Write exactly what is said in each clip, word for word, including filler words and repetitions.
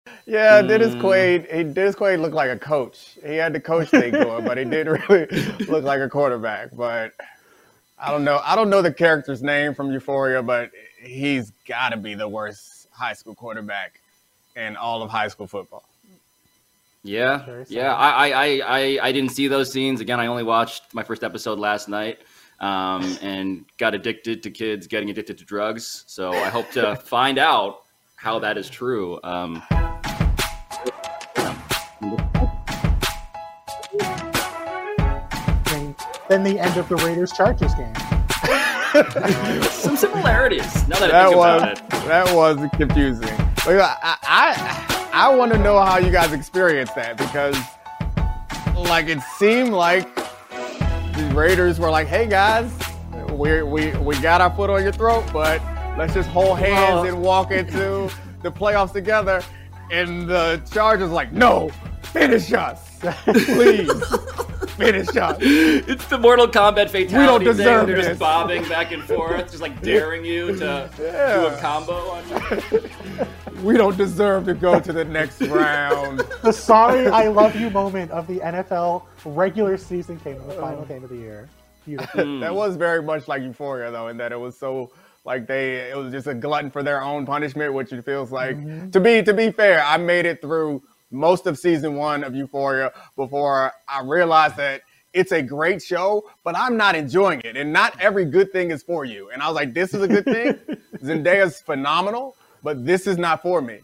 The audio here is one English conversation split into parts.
Yeah, Dennis Mm. Quaid. He Dennis Quaid looked like a coach. He had the coach thing going, but he didn't really look like a quarterback. But I don't know. I don't know the character's name from Euphoria, but he's got to be the worst high school quarterback in all of high school football. Yeah, Very sad. yeah. I, I, I, I, I didn't see those scenes. Again, I only watched my first episode last night, um, and got addicted to kids getting addicted to drugs. So I hope to find out how that is true. Um, And then the end of the Raiders Chargers game. some similarities. Now that I That think was about it. that was confusing. But I I, I want to know how you guys experienced that, because like it seemed like the Raiders were like, "Hey guys, we we we got our foot on your throat, but let's just hold hands Well- and walk into the playoffs together." And the Chargers like, "No, finish us, please, finish us." It's the Mortal Kombat fatality. We don't thing. deserve They're this. just bobbing back and forth, just like daring you to Yeah. do a combo on you. We don't deserve to go to the next round. The sorry I love you moment of the N F L regular season game in the final game of the year. Beautiful. That was very much like Euphoria, though, in that it was so like they it was just a glutton for their own punishment, which it feels like. To be to be fair, I made it through most of season one of Euphoria before I realized that it's a great show, but I'm not enjoying it, and not every good thing is for you. And I was like, this is a good thing. Zendaya's phenomenal, but this is not for me.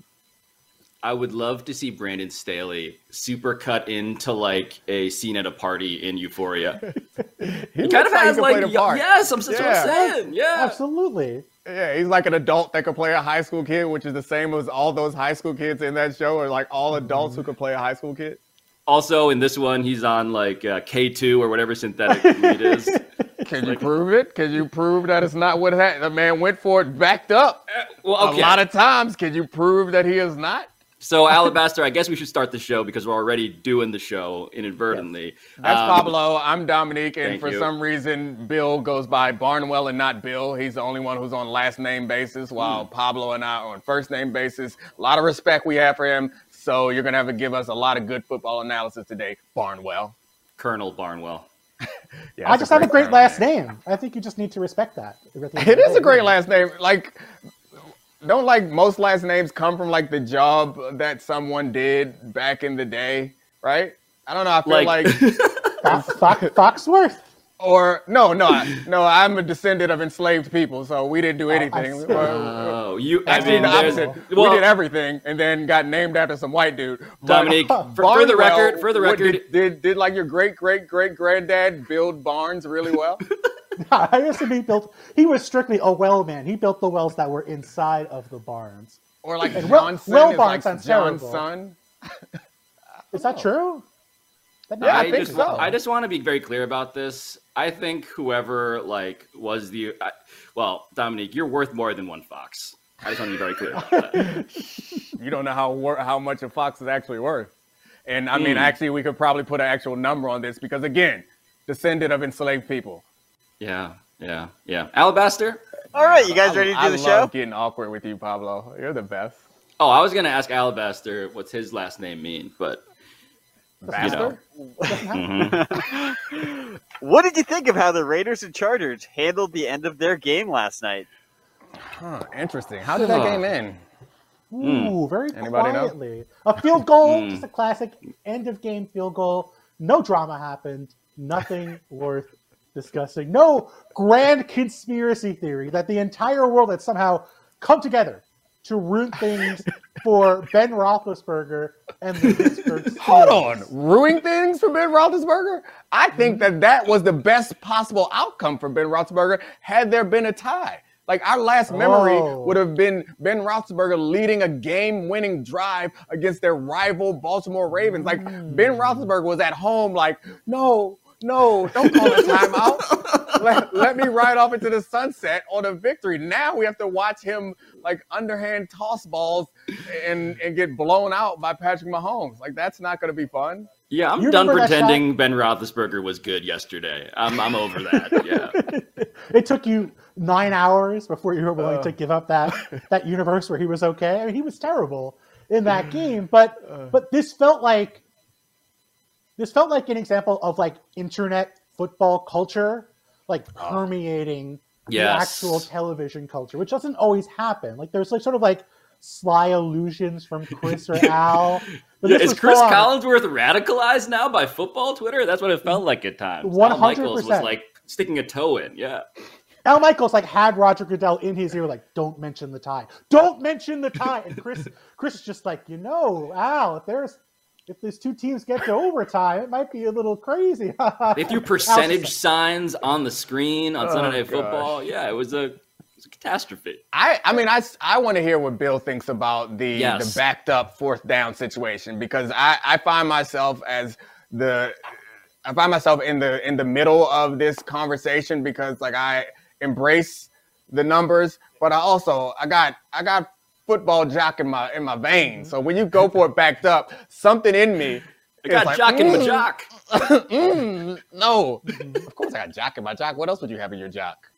I would love to see Brandon Staley super cut into like a scene at a party in Euphoria. He He kind of has could like, play the part. yes, I'm, that's what Yeah. I'm saying. Yeah. Absolutely. Yeah, he's like an adult that could play a high school kid, which is the same as all those high school kids in that show are like all adults who could play a high school kid. Also, in this one, he's on like uh, K two or whatever synthetic weed is. Can you prove it? Can you prove that it's not what ha- the man went for it backed up? Well, okay. A lot of times, can you prove that he is not? So, Alabaster, I guess we should start the show because we're already doing the show inadvertently. That's Um, Pablo. I'm Dominique, and thank for you. some reason, Bill goes by Barnwell and not Bill. He's the only one who's on last name basis, while Hmm. Pablo and I are on first name basis. A lot of respect we have for him, so you're gonna have to give us a lot of good football analysis today, Barnwell. Colonel Barnwell. Yeah, I that's just have a great term, last man. name. I think you just need to respect that. It is a great last name. Like, don't like most last names come from like the job that someone did back in the day, right? I don't know. I feel Like- like, Fox, Fox, Foxworth. or no, no, I- no. I'm a descendant of enslaved people, so we didn't do anything. see. Well, Oh, you. I Actually, mean, the there's- opposite. well, we did everything, and then got named after some white dude. But Dominique, for, for the Barnwell, record, for the what, record, did, did did like your great great great granddad build barns really well? I used to be built. He was strictly a well man. He built the wells that were inside of the barns. Or like And Will- Johnson Will is Barnes like sounds John's terrible. son. Is that true? That Yeah, I I think just, so. I just want to be very clear about this. I think whoever like was the, I, well, Dominique, you're worth more than one fox. I just want to be very clear about that. You don't know how wor- how much a fox is actually worth. And I mean, Mm. actually, we could probably put an actual number on this because, again, descendant of enslaved people. Yeah, yeah, yeah. Alabaster. All right, you guys I- ready to I do the love show? getting awkward with you, Pablo. You're the best. Oh, I was gonna ask Alabaster what's his last name mean, but Bastard? mhm. What did you think of how the Raiders and Chargers handled the end of their game last night? Huh, interesting. How did that game end? Ooh, very Anybody know? quietly. A field goal, Hmm. just a classic end of game field goal. No drama happened. Nothing worth discussing. No grand conspiracy theory that the entire world had somehow come together to ruin things for Ben Roethlisberger and the Pittsburgh Steelers. Hold on. Ruining things for Ben Roethlisberger? I think that that was the best possible outcome for Ben Roethlisberger had there been a tie. Like, our last memory Oh. would have been Ben Roethlisberger leading a game-winning drive against their rival Baltimore Ravens. Like, Ben Roethlisberger was at home like, no, no, don't call a timeout. let, let me ride off into the sunset on a victory. Now we have to watch him, like, underhand toss balls and, and get blown out by Patrick Mahomes. Like, that's not going to be fun. Yeah, I'm You done remember that pretending Ben Roethlisberger was good yesterday. I'm I'm over that. Yeah. It took you nine hours before you were willing Uh. to give up that that universe where he was okay. I mean, he was terrible. in that game. But but this felt like this felt like an example of like internet football culture, like permeating yes. the actual television culture, which doesn't always happen. Like there's like sort of like sly allusions from Chris or Al. But yeah, this is Chris fun. Collinsworth radicalized now by football Twitter? That's what it felt like at times. one hundred percent. Al Michaels was like sticking a toe in. Yeah. Al Michaels like had Roger Goodell in his ear, like, don't mention the tie. Don't mention the tie. And Chris Chris is just like, you know, Al, if there's if these two teams get to overtime, it might be a little crazy. They threw percentage signs on the screen on Oh, Sunday Night gosh. Football. Yeah, it was a It's a catastrophe. I, I mean, I, I want to hear what Bill thinks about the, Yes. the backed up fourth down situation, because I, I find myself as the I find myself in the in the middle of this conversation, because like I embrace the numbers, but I also I got I got football jock in my in my veins. So when you go for it backed up, something in me I got like, jock in my mm, jock. mm, no, of course I got jock in my jock. What else would you have in your jock?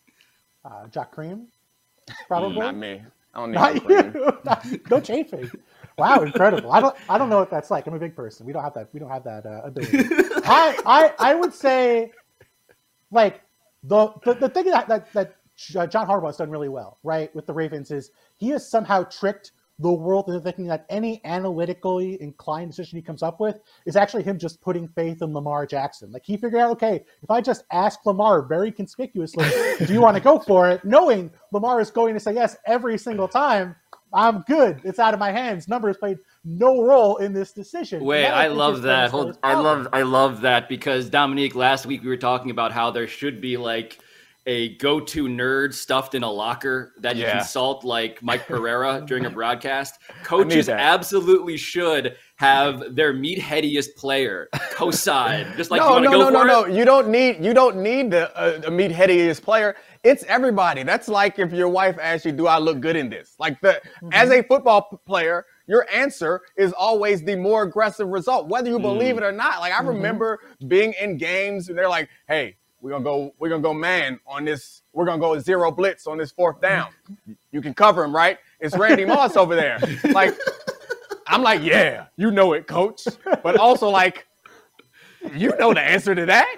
Uh, Jack Cream, probably. Not me. I don't need Not no cream. you. Not- no chafing. Wow, incredible. I don't. I don't know what that's like. I'm a big person. We don't have that. We don't have that uh, ability. I, I. I would say, like the the, the thing that that that uh, John Harbaugh's done really well, right, with the Ravens is he has somehow tricked the world into thinking that any analytically inclined decision he comes up with is actually him just putting faith in Lamar Jackson. Like he figured out, okay, if I just ask Lamar very conspicuously, do you want to go for it? Knowing Lamar is going to say yes every single time, I'm good. It's out of my hands. Numbers played no role in this decision. Wait, That, I think, love is that. Brandon Hold, Staley's I problem. love, I love that because Dominique, last week we were talking about how there should be like a go-to nerd stuffed in a locker that you Yeah. consult like Mike Pereira during a broadcast. Coaches that. absolutely should have their meatheadiest player co-side. Just like, no, you want to no, go no, for no, it? no. You don't need you don't need the uh, meet headiest player. It's everybody. That's like if your wife asks you, "Do I look good in this?" Like the Mm-hmm. as a football p- player, your answer is always the more aggressive result, whether you believe it or not. Like I Mm-hmm. remember being in games and they're like, "Hey, we're gonna go, we're gonna go man on this. We're gonna go zero blitz on this fourth down. You can cover him, right? It's Randy Moss over there." Like I'm like, "Yeah, you know it, coach," but also like. You know the answer to that.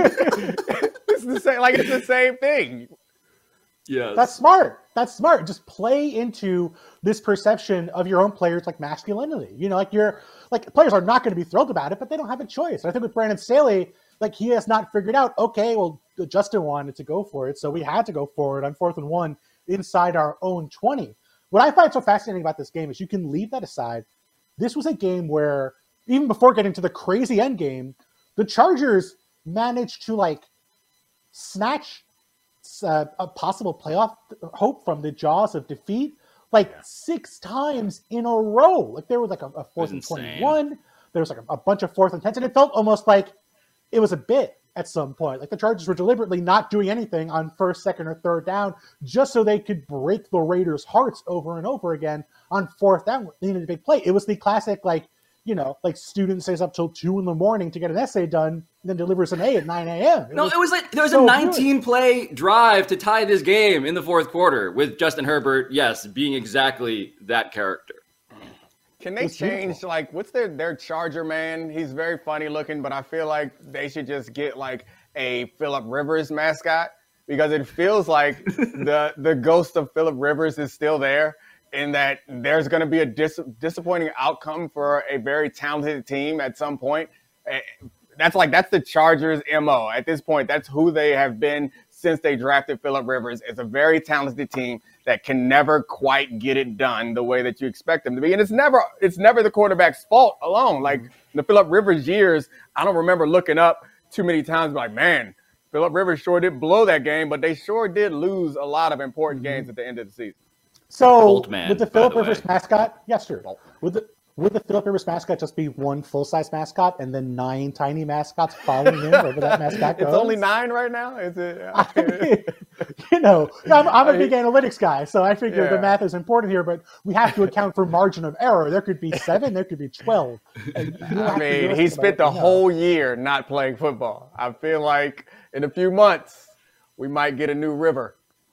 Like, it's the same. Like it's the same thing. Yes. That's smart. That's smart. Just play into this perception of your own players like masculinity. You know, like you're like players are not going to be thrilled about it, but they don't have a choice. I think with Brandon Staley, like he has not figured out, okay, well, Justin wanted to go for it, so we had to go forward on fourth and one inside our own twenty. What I find so fascinating about this game is you can leave that aside. This was a game where even before getting to the crazy end game, the Chargers managed to like snatch uh, a possible playoff hope from the jaws of defeat like Yeah. six times in a row. Like there was like a, a fourth and insane. twenty-one. There was like a, a bunch of fourth and tens, and it felt almost like it was a bit at some point. Like the Chargers were deliberately not doing anything on first, second, or third down just so they could break the Raiders' hearts over and over again on fourth down. They needed a big play. It was the classic, like, you know, like student stays up till two in the morning to get an essay done and then delivers an A at nine a.m. No, it was like there was so a good. nineteen play drive to tie this game in the fourth quarter with Justin Herbert, yes, being exactly that character. Can they It's change? beautiful. Like, what's their their Charger man? He's very funny looking, but I feel like they should just get like a Phillip Rivers mascot, because it feels like the the ghost of Phillip Rivers is still there. In that there's going to be a dis- disappointing outcome for a very talented team at some point. Eh, That's like that's the Chargers' M O at this point. That's who they have been since they drafted Phillip Rivers. It's a very talented team that can never quite get it done the way that you expect them to be, and it's never it's never the quarterback's fault alone. Like the Phillip Rivers years, I don't remember looking up too many times like, man, Phillip Rivers sure did blow that game, but they sure did lose a lot of important games at the end of the season. So Bolt man, would the by Philip the Rivers way. mascot, yes, sir. Would the would the Philip Rivers mascot just be one full size mascot and then nine tiny mascots following him wherever that mascot goes? It's only nine right now. Is it? I mean, you know, I'm, I'm a big analytics guy, so I figure the Yeah. math is important here, but we have to account for margin of error. There could be seven, there could be twelve. And you don't I have to be mean, realistic he about spent it, the you know. whole year not playing football. I feel like in a few months we might get a new river.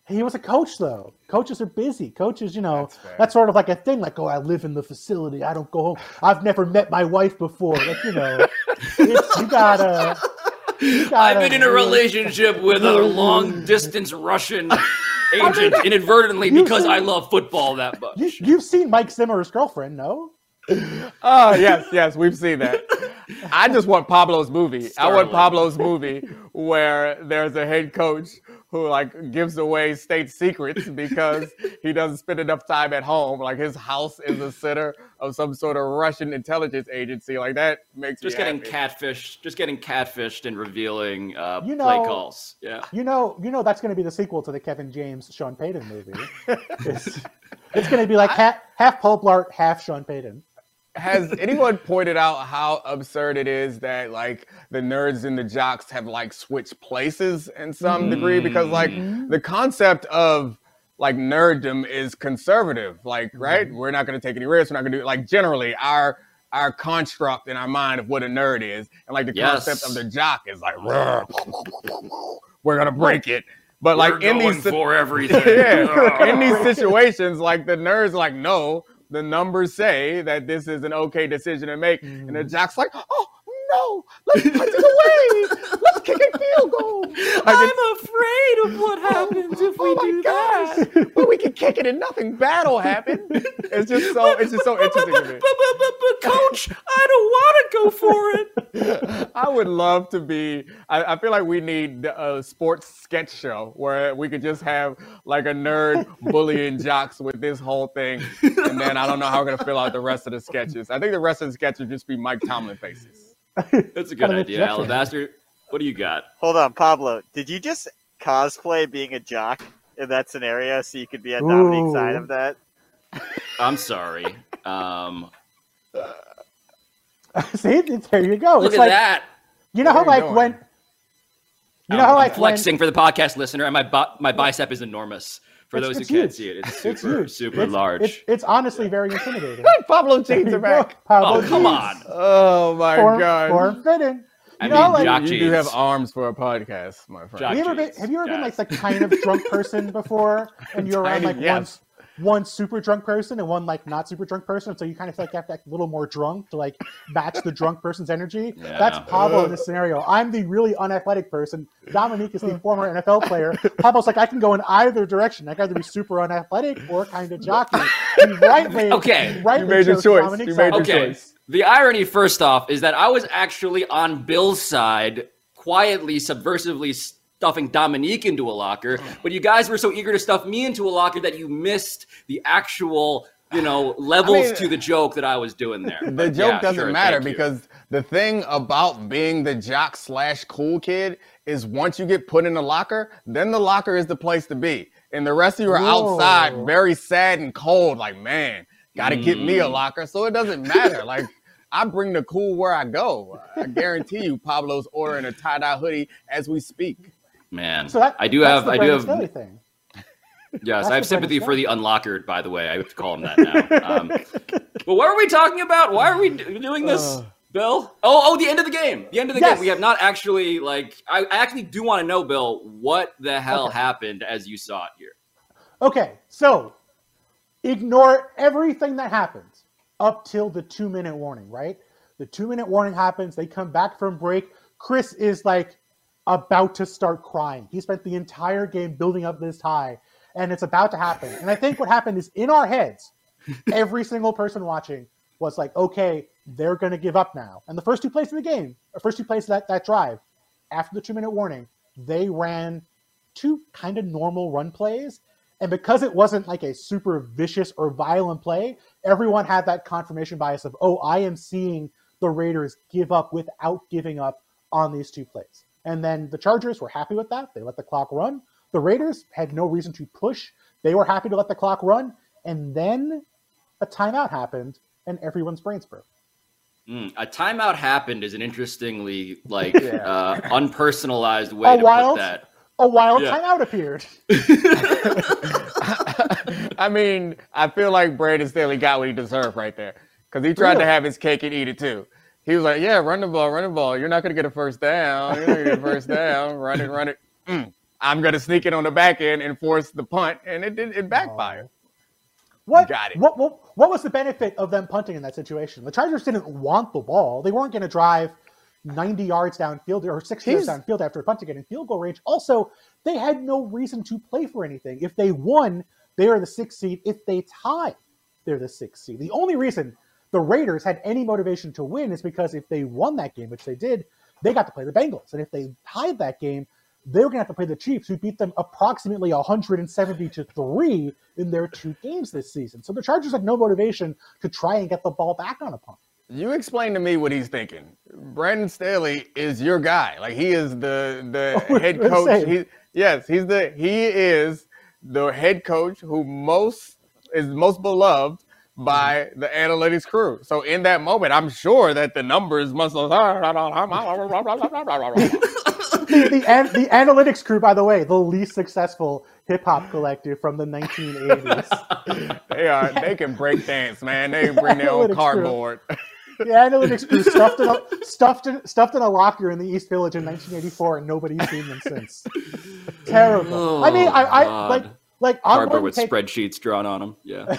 He was a coach, though. Coaches are busy. Coaches, you know, That's fair. that's sort of like a thing. Like, oh, I live in the facility. I don't go home. I've never met my wife before. Like, you know, it's, you gotta. You gotta I've been in a relationship with a long distance Russian agent inadvertently You've because seen- I love football that much. You, you've seen Mike Zimmer's girlfriend, no? Oh, yes, yes, we've seen that. I just want Pablo's movie. I Startling. want Pablo's movie where there's a head coach who like gives away state secrets because he doesn't spend enough time at home. Like his house is the center of some sort of Russian intelligence agency. Like that makes Just me getting happy. catfished, just getting catfished and revealing uh, You play know- calls. Yeah. You know, you know that's going to be the sequel to the Kevin James Sean Payton movie. it's it's going to be like half, half Paul Blart, half Sean Payton. Has anyone pointed out how absurd it is that like the nerds and the jocks have like switched places in some degree? Because like the concept of like nerddom is conservative, like right? We're not going to take any risks. We're not going to do like generally our our construct in our mind of what a nerd is, and like the Yes. concept of the jock is like we're gonna break it. But like We're in going these for everything. yeah, in these situations, like the nerds, like no, the numbers say that this is an okay decision to make, and the jock's like, oh no, let's punch it away, let's kick a field goal. Like, it's- afraid of what happens if oh my gosh, but we can kick it and nothing bad will happen. It's just so, it's just so interesting to me. But coach, I don't want to go for it. I would love to be. I, I feel like we need a sports sketch show where we could just have like a nerd bullying jocks with this whole thing, and then I don't know how we're gonna fill out the rest of the sketches. I think the rest of the sketches would just be Mike Tomlin faces. That's a good Kind of idea, interesting. Alabaster. What do you got? Hold on, Pablo. Did you just cosplay being a jock in that scenario so you could be on Dominique's Ooh. side of that? I'm sorry. Um, See, there you go. look it's at like that. you know What how are you like doing? when you know Um, how I'm like when, flexing for the podcast listener, and my bi- my bicep is enormous. For It's- those who it's can't huge. see it, it's It's super huge. super It's- large. It's, it's honestly very intimidating. Pablo jeans are back. Pablo Oh, come jeans. on. Oh my Form, god! form fitting. I You mean, know, like- jock You jeans. do have arms for a podcast, my friend. Jock Have you ever been? jeans, Have you ever been guys. like the kind of drunk person before, and you're around Tiny, like yes. one, one super drunk person and one like not super drunk person, so you kind of feel like you have to act a little more drunk to like match the drunk person's energy. Yeah. That's Pablo in this scenario. I'm the really unathletic person. Dominique is the former N F L player. Pablo's like I can go in either direction. I can either be super unathletic or kind of jockey. You rightly, Okay. rightly You made your chose choice. Dominique's You made side. your Okay. choice. The irony, first off, is that I was actually on Bill's side, quietly, subversively stuffing Dominique into a locker, but you guys were so eager to stuff me into a locker that you missed the actual, you know, levels mean- to the joke that I was doing there. The But joke yeah, doesn't sure, matter thank you. because the thing about being the jock slash cool kid is once you get put in the locker, then the locker is the place to be. And the rest of you are Whoa. outside, very sad and cold, like, man, gotta get me a Mm. locker. So it doesn't matter. Like, I bring the cool where I go. I guarantee you Pablo's ordering a tie-dye hoodie as we speak. Man, So that, I do that's have, the I do Brandon have, Staley thing. yes, that's I have the sympathy Brandon for the unlockered, by the way. I have to call him that now. Um, but what are we talking about? Why are we do- doing this, Uh. Bill? Oh, oh, the end of the game. The end of the Yes. game. We have not actually, like, I I actually do want to know, Bill, what the hell Okay. happened as you saw it here? Okay, so ignore everything that happens up till the two minute warning, right? The two minute warning happens. They come back from break. Chris is like about to start crying. He spent the entire game building up this high, and it's about to happen. And I think what happened is in our heads, every single person watching was like, okay, they're going to give up now. And the first two plays in the game, the first two plays of that, that drive, after the two minute warning, they ran two kind of normal run plays. And because it wasn't like a super vicious or violent play, everyone had that confirmation bias of, oh, I am seeing the Raiders give up without giving up on these two plays. And then the Chargers were happy with that. They let the clock run. The Raiders had no reason to push. They were happy to let the clock run. And then a timeout happened and everyone's brains broke. Mm, a timeout happened is an interestingly, like, Yeah. uh, unpersonalized way A to wild- put that. A wild Yeah. timeout appeared. I mean, I feel like Brandon Staley got what he deserved right there because he tried Really? to have his cake and eat it too. He was like, yeah, run the ball, run the ball. You're not going to get a first down. You're not going to get a first down. Run it, run it. Mm. I'm going to sneak it on the back end and force the punt, and it did it backfired. What, Got it. what, what, what was the benefit of them punting in that situation? The Chargers didn't want the ball. They weren't going to drive ninety yards downfield or sixty He's, yards downfield after a punt to get in field goal range. Also, they had no reason to play for anything. If they won, they are the sixth seed. If they tie, they're the sixth seed. The only reason the Raiders had any motivation to win is because if they won that game, which they did, they got to play the Bengals. And if they tied that game, they were going to have to play the Chiefs, who beat them approximately one hundred seventy to three in their two games this season. So the Chargers had no motivation to try and get the ball back on a punt. You explain to me what he's thinking. Brandon Staley is your guy. Like, he is the the Oh, head we're the coach. same. He, yes, he's the he is the head coach who most is most beloved by the analytics crew. So in that moment, I'm sure that the numbers must have. The, the, an, the analytics crew, by the way, the least successful hip hop collective from the nineteen eighties. They are. They can break dance, man. They can bring their own Analytics cardboard. The analytics crew stuffed in, a, stuffed, in, stuffed in a locker in the East Village in nineteen eighty-four, and nobody's seen them since. Terrible. Oh, I mean, I, I God. like like I'm Cardboard going with to take, spreadsheets drawn on them. Yeah.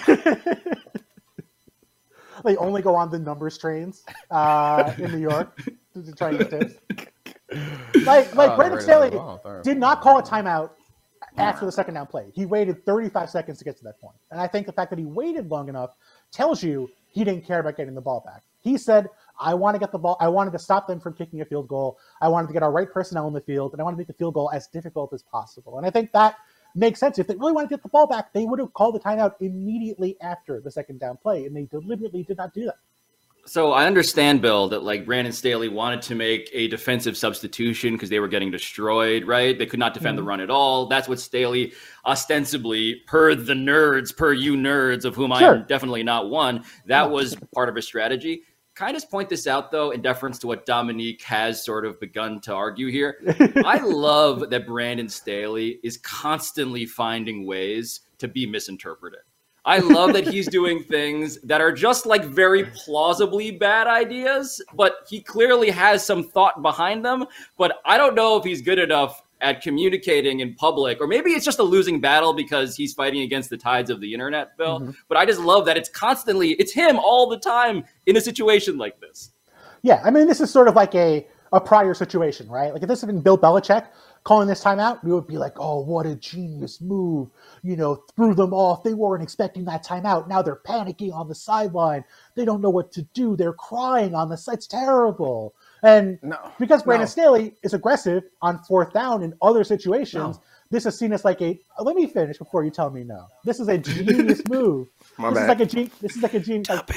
They only go on the numbers trains uh, in New York to, to try and get tips. Like, like Oh, Brandon right, Staley oh, sorry. did not call a timeout after the second down play. He waited thirty-five seconds to get to that point. And I think the fact that he waited long enough tells you he didn't care about getting the ball back. He said, I want to get the ball. I wanted to stop them from kicking a field goal. I wanted to get our right personnel in the field, and I wanted to make the field goal as difficult as possible. And I think that makes sense. If they really wanted to get the ball back, they would have called the timeout immediately after the second down play, and they deliberately did not do that. So I understand, Bill, that like Brandon Staley wanted to make a defensive substitution because they were getting destroyed, right? They could not defend Mm-hmm. the run at all. That's what Staley ostensibly, per the nerds, per you nerds, of whom Sure. I am definitely not one, that was part of his strategy. Can I just point this out, though, in deference to what Dominique has sort of begun to argue here? I love that Brandon Staley is constantly finding ways to be misinterpreted. I love that he's doing things that are just like very plausibly bad ideas, but he clearly has some thought behind them. But I don't know if he's good enough at communicating in public, or maybe it's just a losing battle because he's fighting against the tides of the internet, Bill. Mm-hmm. But I just love that it's constantly, it's him all the time in a situation like this. Yeah, I mean, this is sort of like a, a prior situation, right? Like if this had been Bill Belichick calling this timeout, we would be like, oh, what a genius move. You know, threw them off. They weren't expecting that timeout. Now they're panicking on the sideline. They don't know what to do. They're crying on the side. It's terrible. And No, because Brandon no. Staley is aggressive on fourth down in other situations, No. this is seen as like a, let me finish before you tell me no. This is a genius move. My this bad. is like a gen- This is like a genius. Like,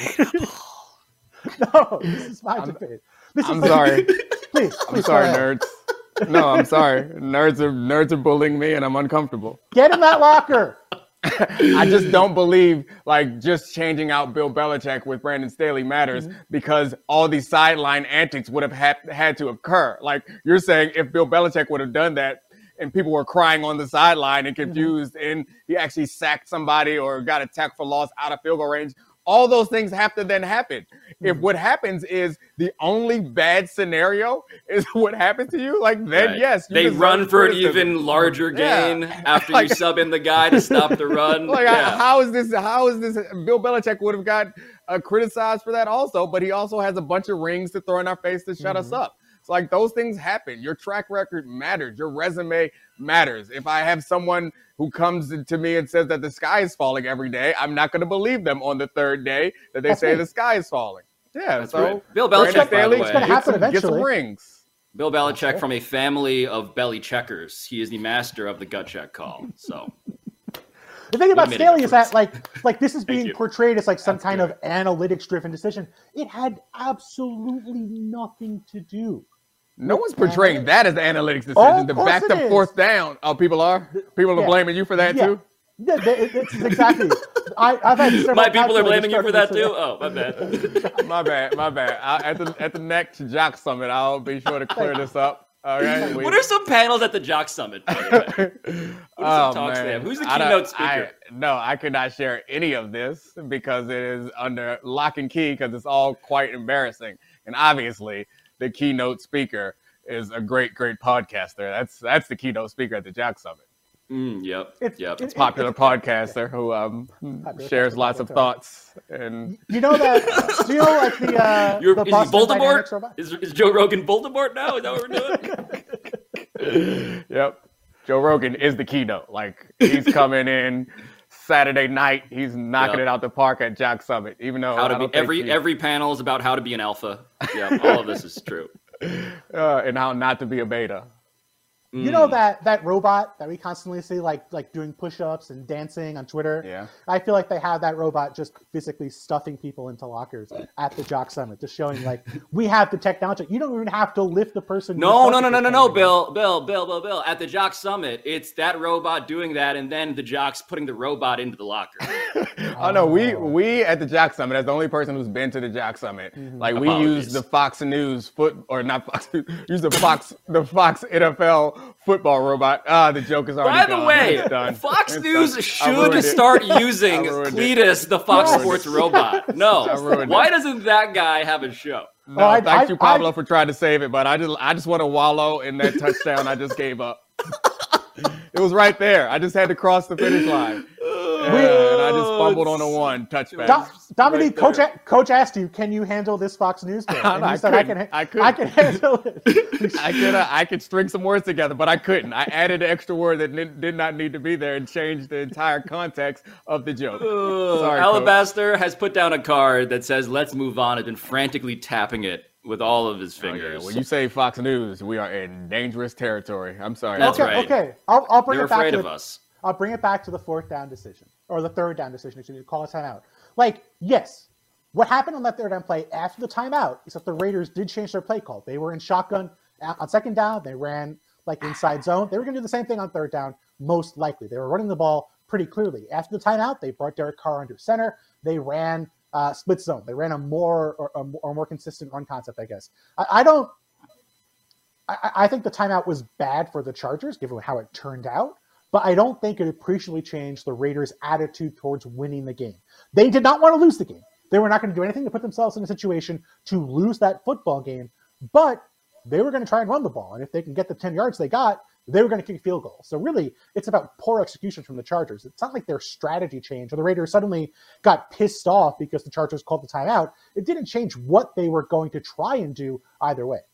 no, this is my debate. This is I'm like- sorry. Please, I'm please, sorry, go ahead. nerds. No, I'm sorry. Nerds are nerds are bullying me, and I'm uncomfortable. Get in that locker. I just don't believe like just changing out Bill Belichick with Brandon Staley matters Mm-hmm. because all these sideline antics would have had, had to occur. Like you're saying, if Bill Belichick would have done that and people were crying on the sideline and confused and he actually sacked somebody or got a tackle for loss out of field goal range, all those things have to then happen. If what happens is the only bad scenario is what happens to you, like then Right. yes, you they deserve run for an criticism. even larger Yeah. gain after Like- you sub in the guy to stop the run. Like, Yeah. how is this? How is this? Bill Belichick would have got uh, criticized for that also, but he also has a bunch of rings to throw in our face to shut us up. It's like those things happen. Your track record matters. Your resume matters. If I have someone who comes to me and says that the sky is falling every day, I'm not going to believe them on the third day that they That's say me. the sky is falling. Yeah, That's so right. Bill Brandon Belichick, by the Staley, way. It's gonna get happen some, get some eventually. rings. Bill Belichick from a family of belly checkers. He is the master of the gut check call. So The thing about Admitting Staley it is first. that, like, like this is being you. portrayed as like some That's kind good. of analytics-driven decision. It had absolutely nothing to do. No one's portraying that as the analytics decision. Oh, of the course back it to is. fourth down. Oh, people are? People are Yeah. blaming you for that Yeah. too? Yeah, th- it- it's exactly. I, I've had several my people are calculators blaming you start for to that say too. Oh, my bad. My bad, my bad. I, at the at the next Jock Summit, I'll be sure to clear this up. All right. We- What are some panels at the Jock Summit? By the way? What are some talks they have? Who's the I don't- keynote speaker? I, no, I could not share any of this because it is under lock and key because it's all quite embarrassing. And obviously, the keynote speaker is a great, great podcaster. That's that's the keynote speaker at the Jock Summit. Mm, yep. It's, yep. It's Popular it, podcaster who um, shares lots of thoughts. And you know that? Do you know like the? Uh, You're, the is he Boston Dynamics Voldemort? robot? Is, is Joe Rogan Voldemort now? Is that what we're doing? Yep. Joe Rogan is the keynote. Like, he's coming in Saturday night. He's knocking Yep. it out the park at Jock Summit. Even though How I to don't be every think he- every panel is about how to be an alpha. Yeah, all of this is true. uh, and how not to be a beta. You know Mm. that that robot that we constantly see, like like doing push-ups and dancing on Twitter. Yeah. I feel like they have that robot just physically stuffing people into lockers at the Jock Summit, just showing like we have the technology. You don't even have to lift the person. No, no, yourself no, no, if no, you're no, standing. Bill, Bill, Bill, Bill, Bill. At the Jock Summit, it's that robot doing that, and then the jocks putting the robot into the locker. Oh no, we Oh. we at the Jock Summit, as the only person who's been to the Jock Summit, Mhm. like we Apologies. use the Fox News foot or not Fox, use the Fox the Fox N F L football robot. Ah, the joke is already By the gone. way, It's done. Fox It's News done. I should ruined it. start using I ruined it. Cletus, the Fox Yes. Sports robot. No, I ruined why it. doesn't that guy have a show? No, Oh, I- thank I- you, Pablo, I- for trying to save it, but I just I just want to wallow in that touchdown. I just gave up. It was right there. I just had to cross the finish line. Yeah, and I just fumbled on a one touchback. Do- Dominique, Right coach, there. a- coach asked you, "Can you handle this Fox News game?" And I you said, "I couldn't. can. I I, couldn't. can handle it." I could uh, I could string some words together, but I couldn't. I added an extra word that did, did not need to be there and changed the entire context of the joke. Ugh. Sorry, Alabaster has put down a card that says "Let's move on." Has been frantically tapping it with all of his Oh, yeah. fingers. When you say Fox News, we are in dangerous territory. I'm sorry. That's okay, right. okay. I'll, I'll bring They're it back afraid to of the, us. I'll bring it back to the fourth down decision or the third down decision. Excuse me, call a timeout. Like, yes, what happened on that third down play after the timeout? Except the Raiders did change their play call. They were in shotgun on second down. They ran like inside zone. They were going to do the same thing on third down, most likely. They were running the ball pretty clearly. After the timeout, they brought Derek Carr under center. They ran uh, split zone. They ran a more or, or, or more consistent run concept, I guess. I, I don't. I, I think the timeout was bad for the Chargers, given how it turned out. But I don't think it appreciably changed the Raiders' attitude towards winning the game. They did not want to lose the game. They were not going to do anything to put themselves in a situation to lose that football game. But they were going to try and run the ball. And if they can get the ten yards they got, they were going to kick a field goal. So really, it's about poor execution from the Chargers. It's not like their strategy changed or the Raiders suddenly got pissed off because the Chargers called the timeout. It didn't change what they were going to try and do either way.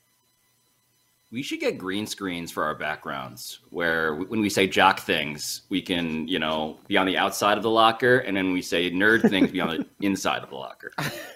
We should get green screens for our backgrounds where when we say jock things, we can, you know, be on the outside of the locker. And then we say nerd things, be on the inside of the locker.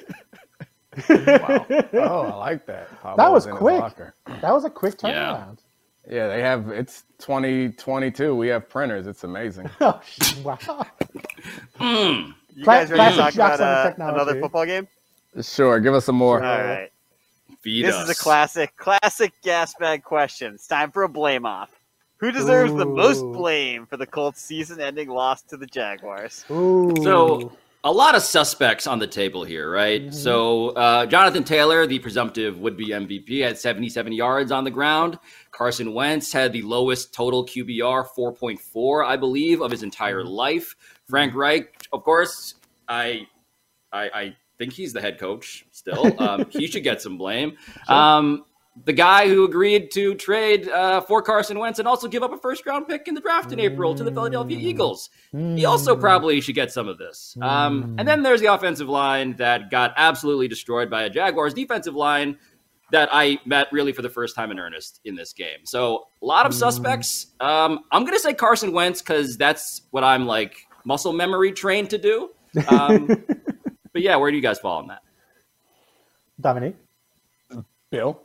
Wow. Oh, I like that. Pablo That was in his quick. locker. That was a quick Yeah. turnaround. Yeah, they have. It's twenty twenty-two. We have printers. It's amazing. Oh, wow. Mm. You Cla- guys ready to classic talk Jock about Summit uh, technology. another football game? Sure, give us some more. All right. Feed This us. is a classic, classic gas bag question. It's time for a blame off. Who deserves the most Ooh. blame for the Colts' season-ending loss to the Jaguars? Ooh. So a lot of suspects on the table here, right? Mhm. So uh, Jonathan Taylor, the presumptive would-be M V P, had seventy-seven yards on the ground. Carson Wentz had the lowest total Q B R, four point four, I believe, of his entire life. Frank Reich, of course, I, I, I think he's the head coach still. Um, he should get some blame. Um, the guy who agreed to trade uh, for Carson Wentz and also give up a first-round pick in the draft in April to the Philadelphia Eagles. He also probably should get some of this. Um, and then there's the offensive line that got absolutely destroyed by a Jaguars defensive line that I met really for the first time in earnest in this game. So a lot of suspects. Um, I'm going to say Carson Wentz because that's what I'm like muscle memory trained to do. Um, but yeah, where do you guys fall on that? Dominique. Bill.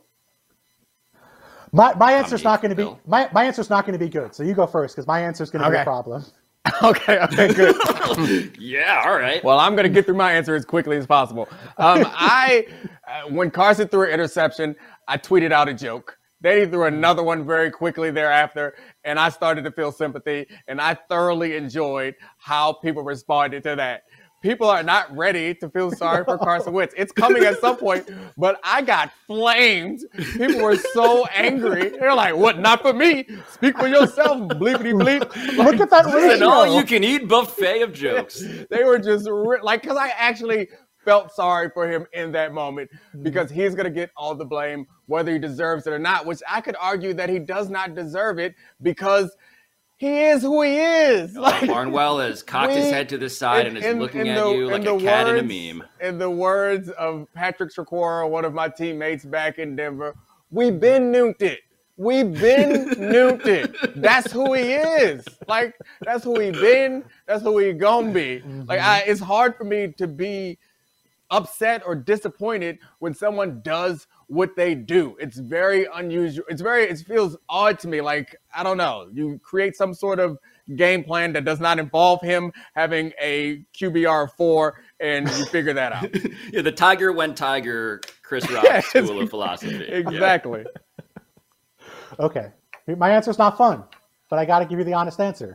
My my answer's Dominique, not going to be Bill. my, my answer's not going to be good. So you go first because my answer's going to be Okay. a problem. Okay. Okay. Good. Yeah, all right. Well, I'm going to get through my answer as quickly as possible. Um, I, uh, when Carson threw an interception, I tweeted out a joke. Then he threw another one very quickly thereafter, and I started to feel sympathy, and I thoroughly enjoyed how people responded to that. People are not ready to feel sorry for Carson Wentz. It's coming at some point, but I got flamed. People were so angry. They're like, what, not for me? Speak for yourself, bleepity bleep. Look at that An ratio. all-you-can-eat buffet of jokes. They were just ri- like, because I actually felt sorry for him in that moment because he's going to get all the blame, whether he deserves it or not, which I could argue that he does not deserve it because he is who he is. Like, Barnwell has cocked we, his head to the side in, and is in, looking in at the, you like a words, cat in a meme. In the words of Patrick Shaquara, one of my teammates back in Denver, we been nuked it. We been nuked it. That's who he is. Like, that's who he been. That's who he gonna be. Mm-hmm. Like, I, it's hard for me to be upset or disappointed when someone does what they do. It's very unusual. It's very, it feels odd to me. Like, I don't know. You create some sort of game plan that does not involve him having a Q B R four and you figure that out. Yeah, the Tiger went Tiger, Chris Rock Yes. School of Philosophy. Exactly. Yeah. Okay. My answer's not fun, but I got to give you the honest answer.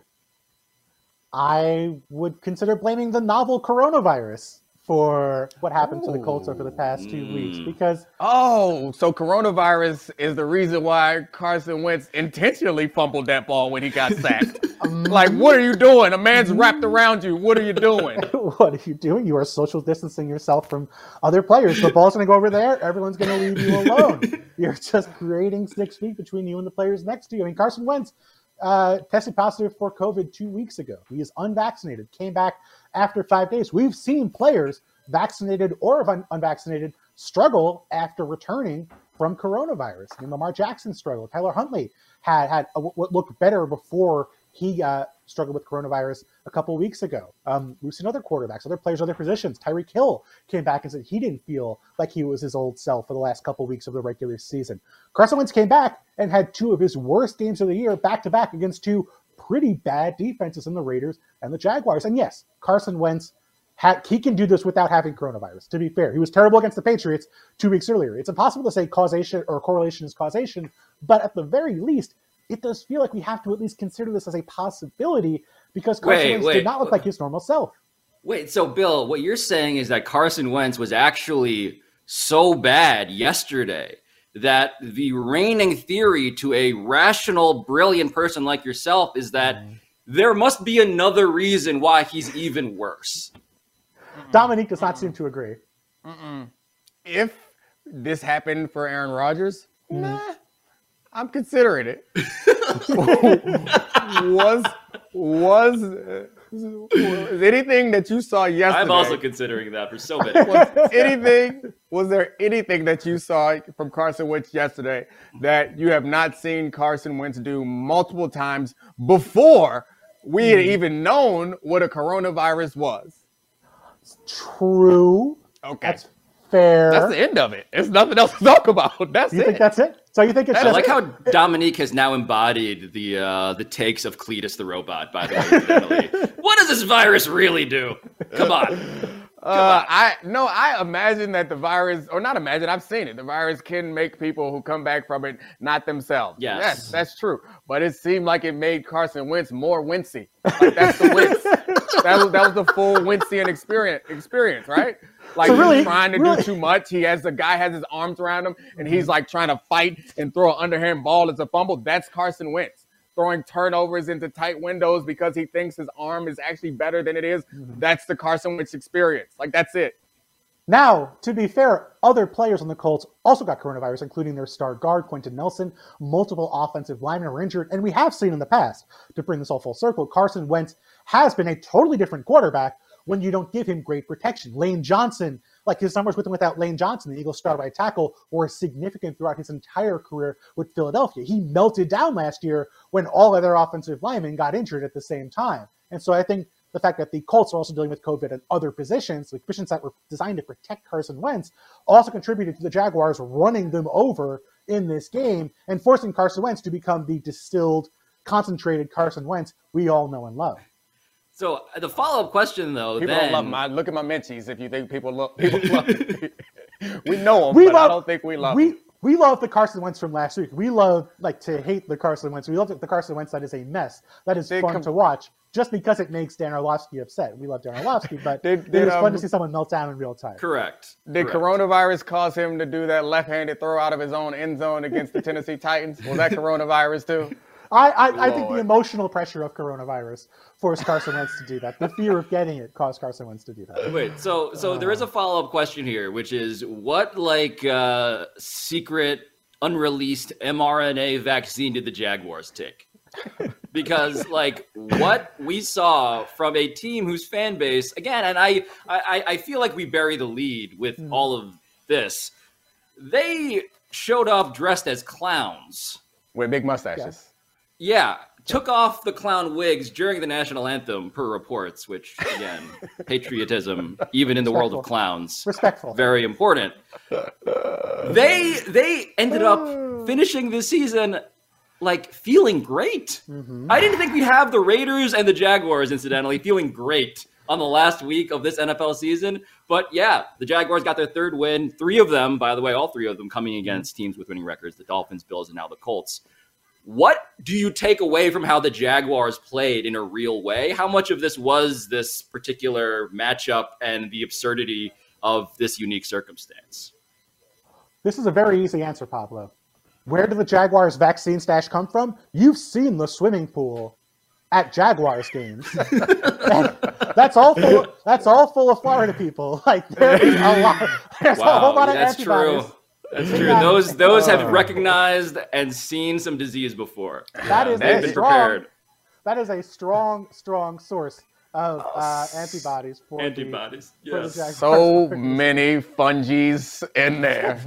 I would consider blaming the novel coronavirus for what happened Ooh. to the Colts over the past two mm. weeks because oh, so coronavirus is the reason why Carson Wentz intentionally fumbled that ball when he got sacked. Like, what are you doing? A man's wrapped around you. What are you doing? What are you doing? You are social distancing yourself from other players. The ball's going to go over there. Everyone's going to leave you alone. You're just creating six feet between you and the players next to you. I mean, Carson Wentz uh, tested positive for COVID two weeks ago. He is unvaccinated, came back after five days. We've seen players, vaccinated or un- unvaccinated, struggle after returning from coronavirus. I mean, Lamar Jackson struggled. Tyler Huntley had, had a, what looked better before he uh, struggled with coronavirus a couple of weeks ago. Um, we've seen other quarterbacks, other players, other positions. Tyreek Hill came back and said he didn't feel like he was his old self for the last couple of weeks of the regular season. Carson Wentz came back and had two of his worst games of the year back-to-back against two pretty bad defenses in the Raiders and the Jaguars. And yes, Carson Wentz, ha- he can do this without having coronavirus, to be fair. He was terrible against the Patriots two weeks earlier. It's impossible to say causation or correlation is causation, but at the very least, it does feel like we have to at least consider this as a possibility because Carson wait, Wentz wait, did not look wait. like his normal self. Wait, so Bill, what you're saying is that Carson Wentz was actually so bad yesterday that the reigning theory to a rational, brilliant person like yourself is that mm. there must be another reason why he's even worse. Mm-mm. Dominique does not Mm-mm. seem to agree. Mm-mm. If this happened for Aaron Rodgers, mm. nah. I'm considering it. was was uh, was anything that you saw yesterday? I'm also considering that for so many. Was anything? Was there anything that you saw from Carson Wentz yesterday that you have not seen Carson Wentz do multiple times before we had even known what a coronavirus was? True. Okay. That's fair. That's the end of it. There's nothing else to talk about. That's you it. You think that's it? So you think it's I just... like how Dominique has now embodied the uh, the takes of Cletus the robot, by the way. What does this virus really do? Come on. Come uh, on. I no, I imagine that the virus, or not imagine, I've seen it. The virus can make people who come back from it not themselves. Yes. Yes, that's true. But it seemed like it made Carson Wentz more Wency. Like, that's the Wentz. that was that was the full Wentzian experience, experience, right? Like, so really, he's trying to really? do too much. He has the guy has his arms around him, and he's like trying to fight and throw an underhand ball as a fumble. That's Carson Wentz throwing turnovers into tight windows because he thinks his arm is actually better than it is. Mm-hmm. That's the Carson Wentz experience. Like, that's it. Now, to be fair, other players on the Colts also got coronavirus, including their star guard, Quentin Nelson. Multiple offensive linemen were injured, and we have seen in the past, to bring this all full circle, Carson Wentz has been a totally different quarterback when you don't give him great protection. Lane Johnson, like his numbers with and without Lane Johnson, the Eagles' star right tackle, were significant throughout his entire career with Philadelphia. He melted down last year when all other offensive linemen got injured at the same time. And so I think the fact that the Colts are also dealing with COVID at other positions, like positions that were designed to protect Carson Wentz, also contributed to the Jaguars running them over in this game and forcing Carson Wentz to become the distilled, concentrated Carson Wentz we all know and love. So the follow-up question, though, people then... don't love him. I, look at my Menchies. If you think people love, people love him. We know him, we but love, I don't think we love we, him. We love the Carson Wentz from last week. We love like to hate the Carson Wentz. We love the Carson Wentz that is a mess. That is Did fun com- to watch, just because it makes Dan Orlovsky upset. We love Dan Orlovsky, but did, it did, is um, fun to see someone melt down in real time. Correct. Did Correct. coronavirus cause him to do that left-handed throw out of his own end zone against the Tennessee Titans? Was that coronavirus too? I, I, I think the Lord. emotional pressure of coronavirus forced Carson Wentz to do that. The fear of getting it caused Carson Wentz to do that. Wait, so so there is a follow up question here, which is what like uh, secret unreleased mRNA vaccine did the Jaguars take? Because like what we saw from a team whose fan base again, and I I, I feel like we bury the lead with mm. all of this. They showed up dressed as clowns with big mustaches. Yeah, took off the clown wigs during the national anthem, per reports. Which again, patriotism, even in the world of clowns, respectful, very important. They they ended up finishing the season like feeling great. Mm-hmm. I didn't think we'd have the Raiders and the Jaguars, incidentally, feeling great on the last week of this N F L season. But yeah, the Jaguars got their third win. Three of them, by the way, all three of them coming against mm-hmm. teams with winning records, the Dolphins, Bills, and now the Colts. What do you take away from how the Jaguars played in a real way? How much of this was this particular matchup and the absurdity of this unique circumstance? This is a very easy answer, Pablo. Where did the Jaguars vaccine stash come from? You've seen the swimming pool at Jaguars games. And that's all full. That's all full of Florida people. Like there's a lot. There's wow, a whole lot of that's antibodies. True. That's true. Yeah. Those those have recognized and seen some disease before. That is They've a been strong, prepared. That is a strong, strong source of uh, antibodies for antibodies. The, yes. for the so many fungies in there.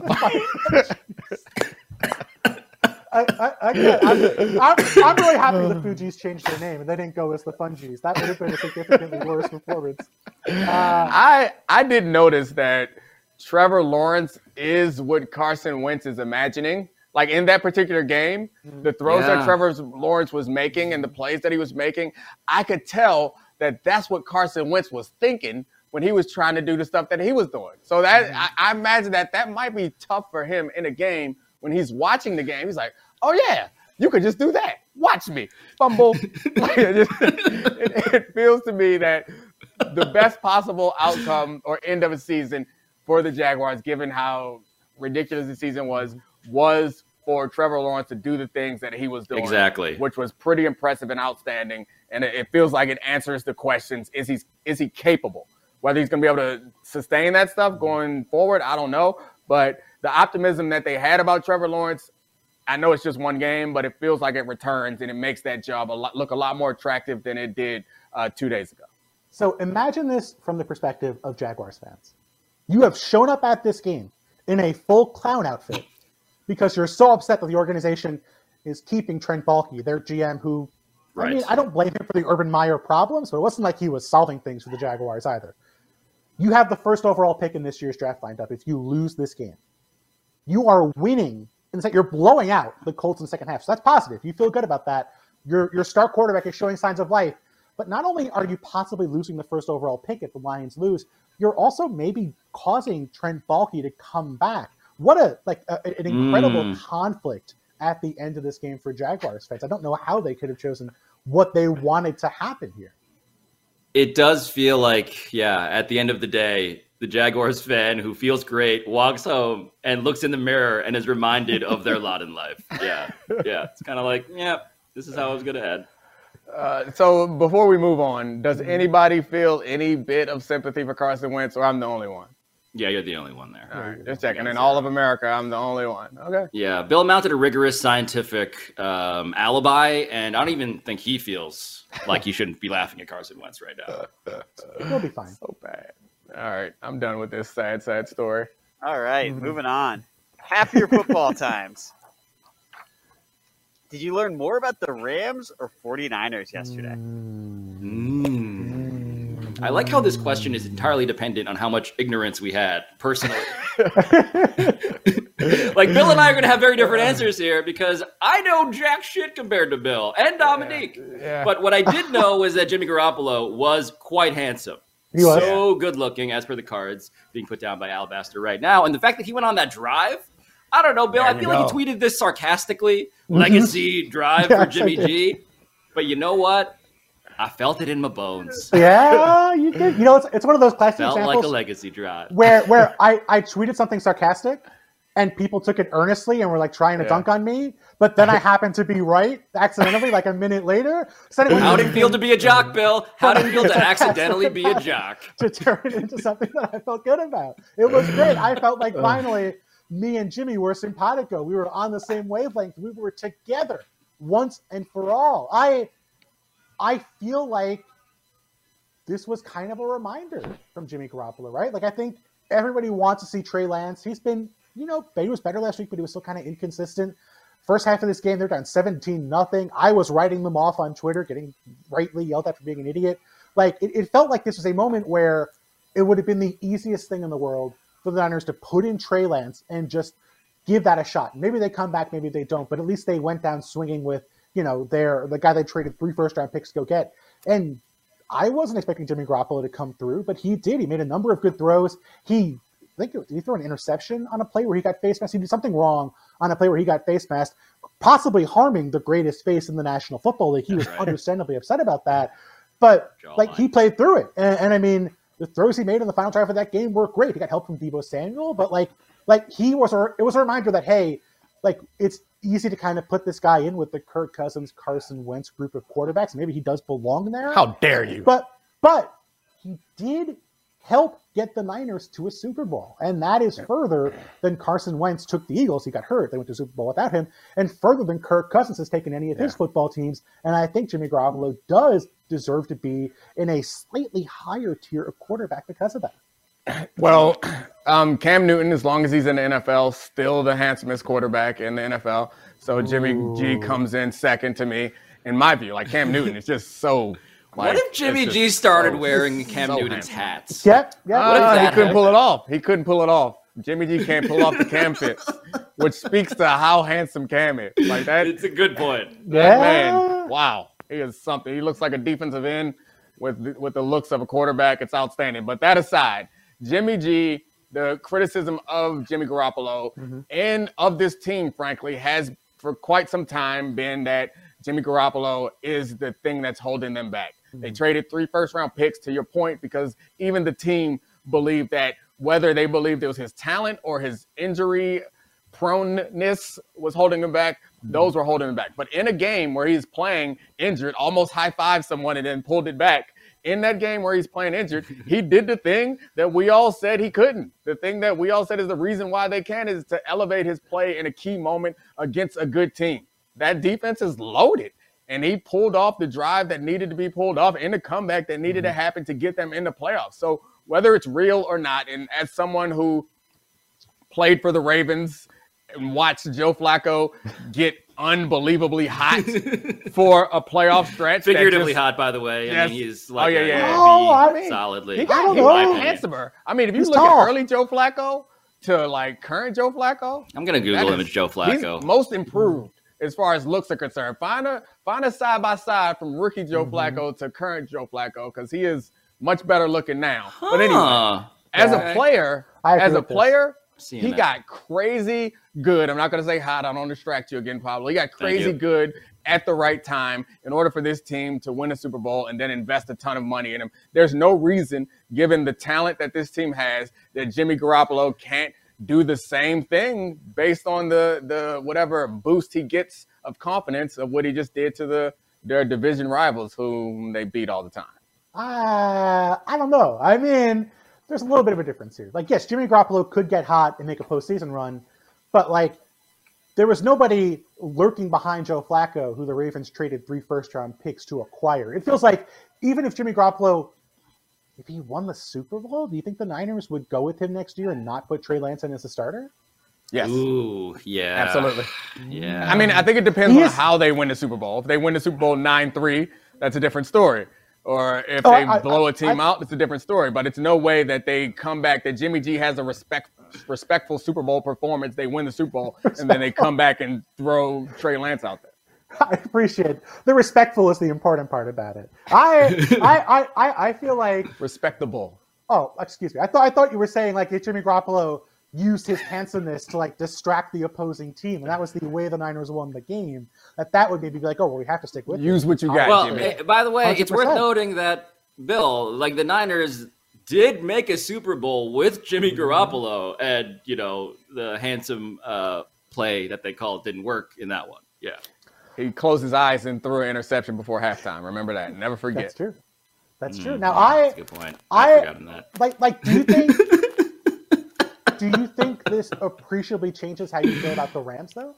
I, I, I get, I'm, I'm, I'm really happy the Fugees changed their name and they didn't go as the Fungies. That would have been a significantly worse performance. Uh, I I did notice that Trevor Lawrence is what Carson Wentz is imagining. Like in that particular game, the throws yeah. that Trevor Lawrence was making and the plays that he was making, I could tell that that's what Carson Wentz was thinking when he was trying to do the stuff that he was doing. So that mm-hmm. I, I imagine that that might be tough for him in a game. When he's watching the game, he's like, oh, yeah, you could just do that. Watch me. Fumble. it, just, it, it feels to me that the best possible outcome or end of a season for the Jaguars, given how ridiculous the season was, was for Trevor Lawrence to do the things that he was doing. Exactly. Which was pretty impressive and outstanding. And it, it feels like it answers the questions, is he, is he capable? Whether he's going to be able to sustain that stuff going forward, I don't know. But the optimism that they had about Trevor Lawrence, I know it's just one game, but it feels like it returns and it makes that job a lot, look a lot more attractive than it did uh, two days ago. So imagine this from the perspective of Jaguars fans. You have shown up at this game in a full clown outfit because you're so upset that the organization is keeping Trent Baalke, their G M, who, right. I mean, I don't blame him for the Urban Meyer problems, but it wasn't like he was solving things for the Jaguars either. You have the first overall pick in this year's draft lined up if you lose this game. You are winning, in that you're blowing out the Colts in the second half. So that's positive. You feel good about that. Your your star quarterback is showing signs of life. But not only are you possibly losing the first overall pick if the Lions lose, you're also maybe causing Trent Baalke to come back. What a like a, an incredible mm. conflict at the end of this game for Jaguars fans. I don't know how they could have chosen what they wanted to happen here. It does feel like, yeah, at the end of the day, the Jaguars fan who feels great walks home and looks in the mirror and is reminded of their lot in life. Yeah, yeah. It's kind of like, yeah, this is how I was going to head. Uh, so before we move on, does anybody feel any bit of sympathy for Carson Wentz, or I'm the only one? Yeah, you're the only one there. All right, just checking. In all of America, I'm the only one. Okay. Yeah, Bill mounted a rigorous scientific um, alibi, and I don't even think he feels like he shouldn't be laughing at Carson Wentz right now. He'll be fine. So bad. All right, I'm done with this sad, sad story. All right, mm-hmm. moving on. Happier football times. Did you learn more about the Rams or 49ers yesterday? Mm. I like how this question is entirely dependent on how much ignorance we had personally. Like, Bill and I are going to have very different answers here because I know jack shit compared to Bill and Dominique. Yeah, yeah. But what I did know was that Jimmy Garoppolo was quite handsome. He was. So good looking, as per the cards being put down by Alabaster right now. And the fact that he went on that drive, I don't know, Bill. There I feel go. like he tweeted this sarcastically. Mm-hmm. Legacy drive Yeah, for Jimmy G. But you know what? I felt it in my bones. Yeah, you did. You know, it's it's one of those classic Felt examples like a legacy drive. where where I, I tweeted something sarcastic, and people took it earnestly and were like trying to Yeah. dunk on me. But then I happened to be right accidentally, like a minute later. So it How did it feel to be a jock, Bill? How did it feel to accidentally be a jock? to turn it into something that I felt good about? It was great. I felt like finally me and Jimmy were simpatico. We were on the same wavelength. We were together once and for all. I I feel like this was kind of a reminder from Jimmy Garoppolo, right? Like, I think everybody wants to see Trey Lance. He's been, you know, he was better last week, but he was still kind of inconsistent. First half of this game, they're down seventeen nothing. I was writing them off on Twitter, getting rightly yelled at for being an idiot. Like, it, it felt like this was a moment where it would have been the easiest thing in the world for the Niners to put in Trey Lance and just give that a shot. Maybe they come back, maybe they don't, but at least they went down swinging with, you know, their the guy they traded three first-round picks to go get. And I wasn't expecting Jimmy Garoppolo to come through, but he did. He made a number of good throws. He, I think, did he throw an interception on a play where he got face masked? He did something wrong on a play where he got face masked, possibly harming the greatest face in the National Football League. He was right. understandably upset about that, but Jawline. like he played through it. And, and I mean, the throws he made in the final drive of that game were great. He got help from Deebo Samuel, but like, like he was, a, it was a reminder that hey, like it's easy to kind of put this guy in with the Kirk Cousins, Carson Wentz group of quarterbacks. Maybe he does belong there. How dare you? But but he did help get the Niners to a Super Bowl, and that is further than Carson Wentz took the Eagles. He got hurt; they went to a Super Bowl without him, and further than Kirk Cousins has taken any of his Yeah. football teams. And I think Jimmy Garoppolo does deserve to be in a slightly higher tier of quarterback because of that. Well, um, Cam Newton, as long as he's in the N F L, still the handsomest quarterback in the N F L. So Jimmy G Ooh. comes in second to me, in my view. Like Cam Newton is just so. Like, What if Jimmy it's G just started so- wearing Cam so Newton's handsome. hats? Yep, yep. What if Uh, that he couldn't happened? pull it off. He couldn't pull it off. Jimmy G can't pull off the Cam fits, which speaks to how handsome Cam is. Like that, It's a good point. yeah. man, wow, he is something. He looks like a defensive end with the, with the looks of a quarterback. It's outstanding. But that aside, Jimmy G, the criticism of Jimmy Garoppolo Mhm. and of this team, frankly, has for quite some time been that Jimmy Garoppolo is the thing that's holding them back. They traded three first-round picks, to your point, because even the team believed that whether they believed it was his talent or his injury proneness was holding him back, those were holding him back. But in a game where he's playing injured, almost high-fived someone and then pulled it back, in that game where he's playing injured, he did the thing that we all said he couldn't. The thing that we all said is the reason why they can is to elevate his play in a key moment against a good team. That defense is loaded. And he pulled off the drive that needed to be pulled off and the comeback that needed to happen to get them in the playoffs. So whether it's real or not, and as someone who played for the Ravens and watched Joe Flacco get unbelievably hot for a playoff stretch. that Figuratively just- hot, by the way. I Yes. mean, he's like yeah, a yeah. Oh, I B mean, solidly. He I got, don't he know. got opinion. handsomer. I mean, if you He's look tall. at early Joe Flacco to like current Joe Flacco, I'm gonna that Google is- image Joe he's Flacco. most improved as far as looks are concerned. Find a find a side by side from rookie Joe Mhm. Flacco to current Joe Flacco because he is much better looking now. But anyway, Huh. as Yeah. a player, I agree as a with this. player, Seeing he that. got crazy good. I'm not going to say hot. I don't distract you again, Pablo. He got crazy you. good at the right time in order for this team to win a Super Bowl and then invest a ton of money in him. There's no reason, given the talent that this team has, that Jimmy Garoppolo can't do the same thing based on the the whatever boost he gets of confidence of what he just did to the their division rivals whom they beat all the time. Uh, I don't know. I mean, there's a little bit of a difference here. Like, yes, Jimmy Garoppolo could get hot and make a postseason run, but like, there was nobody lurking behind Joe Flacco, who the Ravens traded three first-round picks to acquire. It feels like even if Jimmy Garoppolo, if he won the Super Bowl, do you think the Niners would go with him next year and not put Trey Lance in as a starter? Yes, Ooh, yeah. absolutely. Yeah. I mean, I think it depends He on is- how they win the Super Bowl. If they win the Super Bowl nine three, that's a different story. Or if Oh, they I- blow I- a team I- out, it's a different story. But it's no way that they come back, that Jimmy G has a respect, respectful Super Bowl performance. They win the Super Bowl, and then they come back and throw Trey Lance out there. I appreciate it. The respectful is the important part about it. I, I, I, I, I feel like Respectable. Oh, excuse me. I thought I thought you were saying like if Jimmy Garoppolo used his handsomeness to like distract the opposing team, and that was the way the Niners won the game. That that would maybe be like, oh, well, we have to stick with Use it. what you got, Well, Jimmy. eh, by the way, it's worth one hundred percent. noting that Bill, like the Niners, did make a Super Bowl with Jimmy Garoppolo, and you know the handsome uh, play that they called didn't work in that one. Yeah, he closed his eyes and threw an interception before halftime. Remember that. Never forget. That's true. That's true. Mm, now yeah, I, that's a good point. I, I forgot that. like like. Do you think? do you think this appreciably changes how you feel about the Rams, though?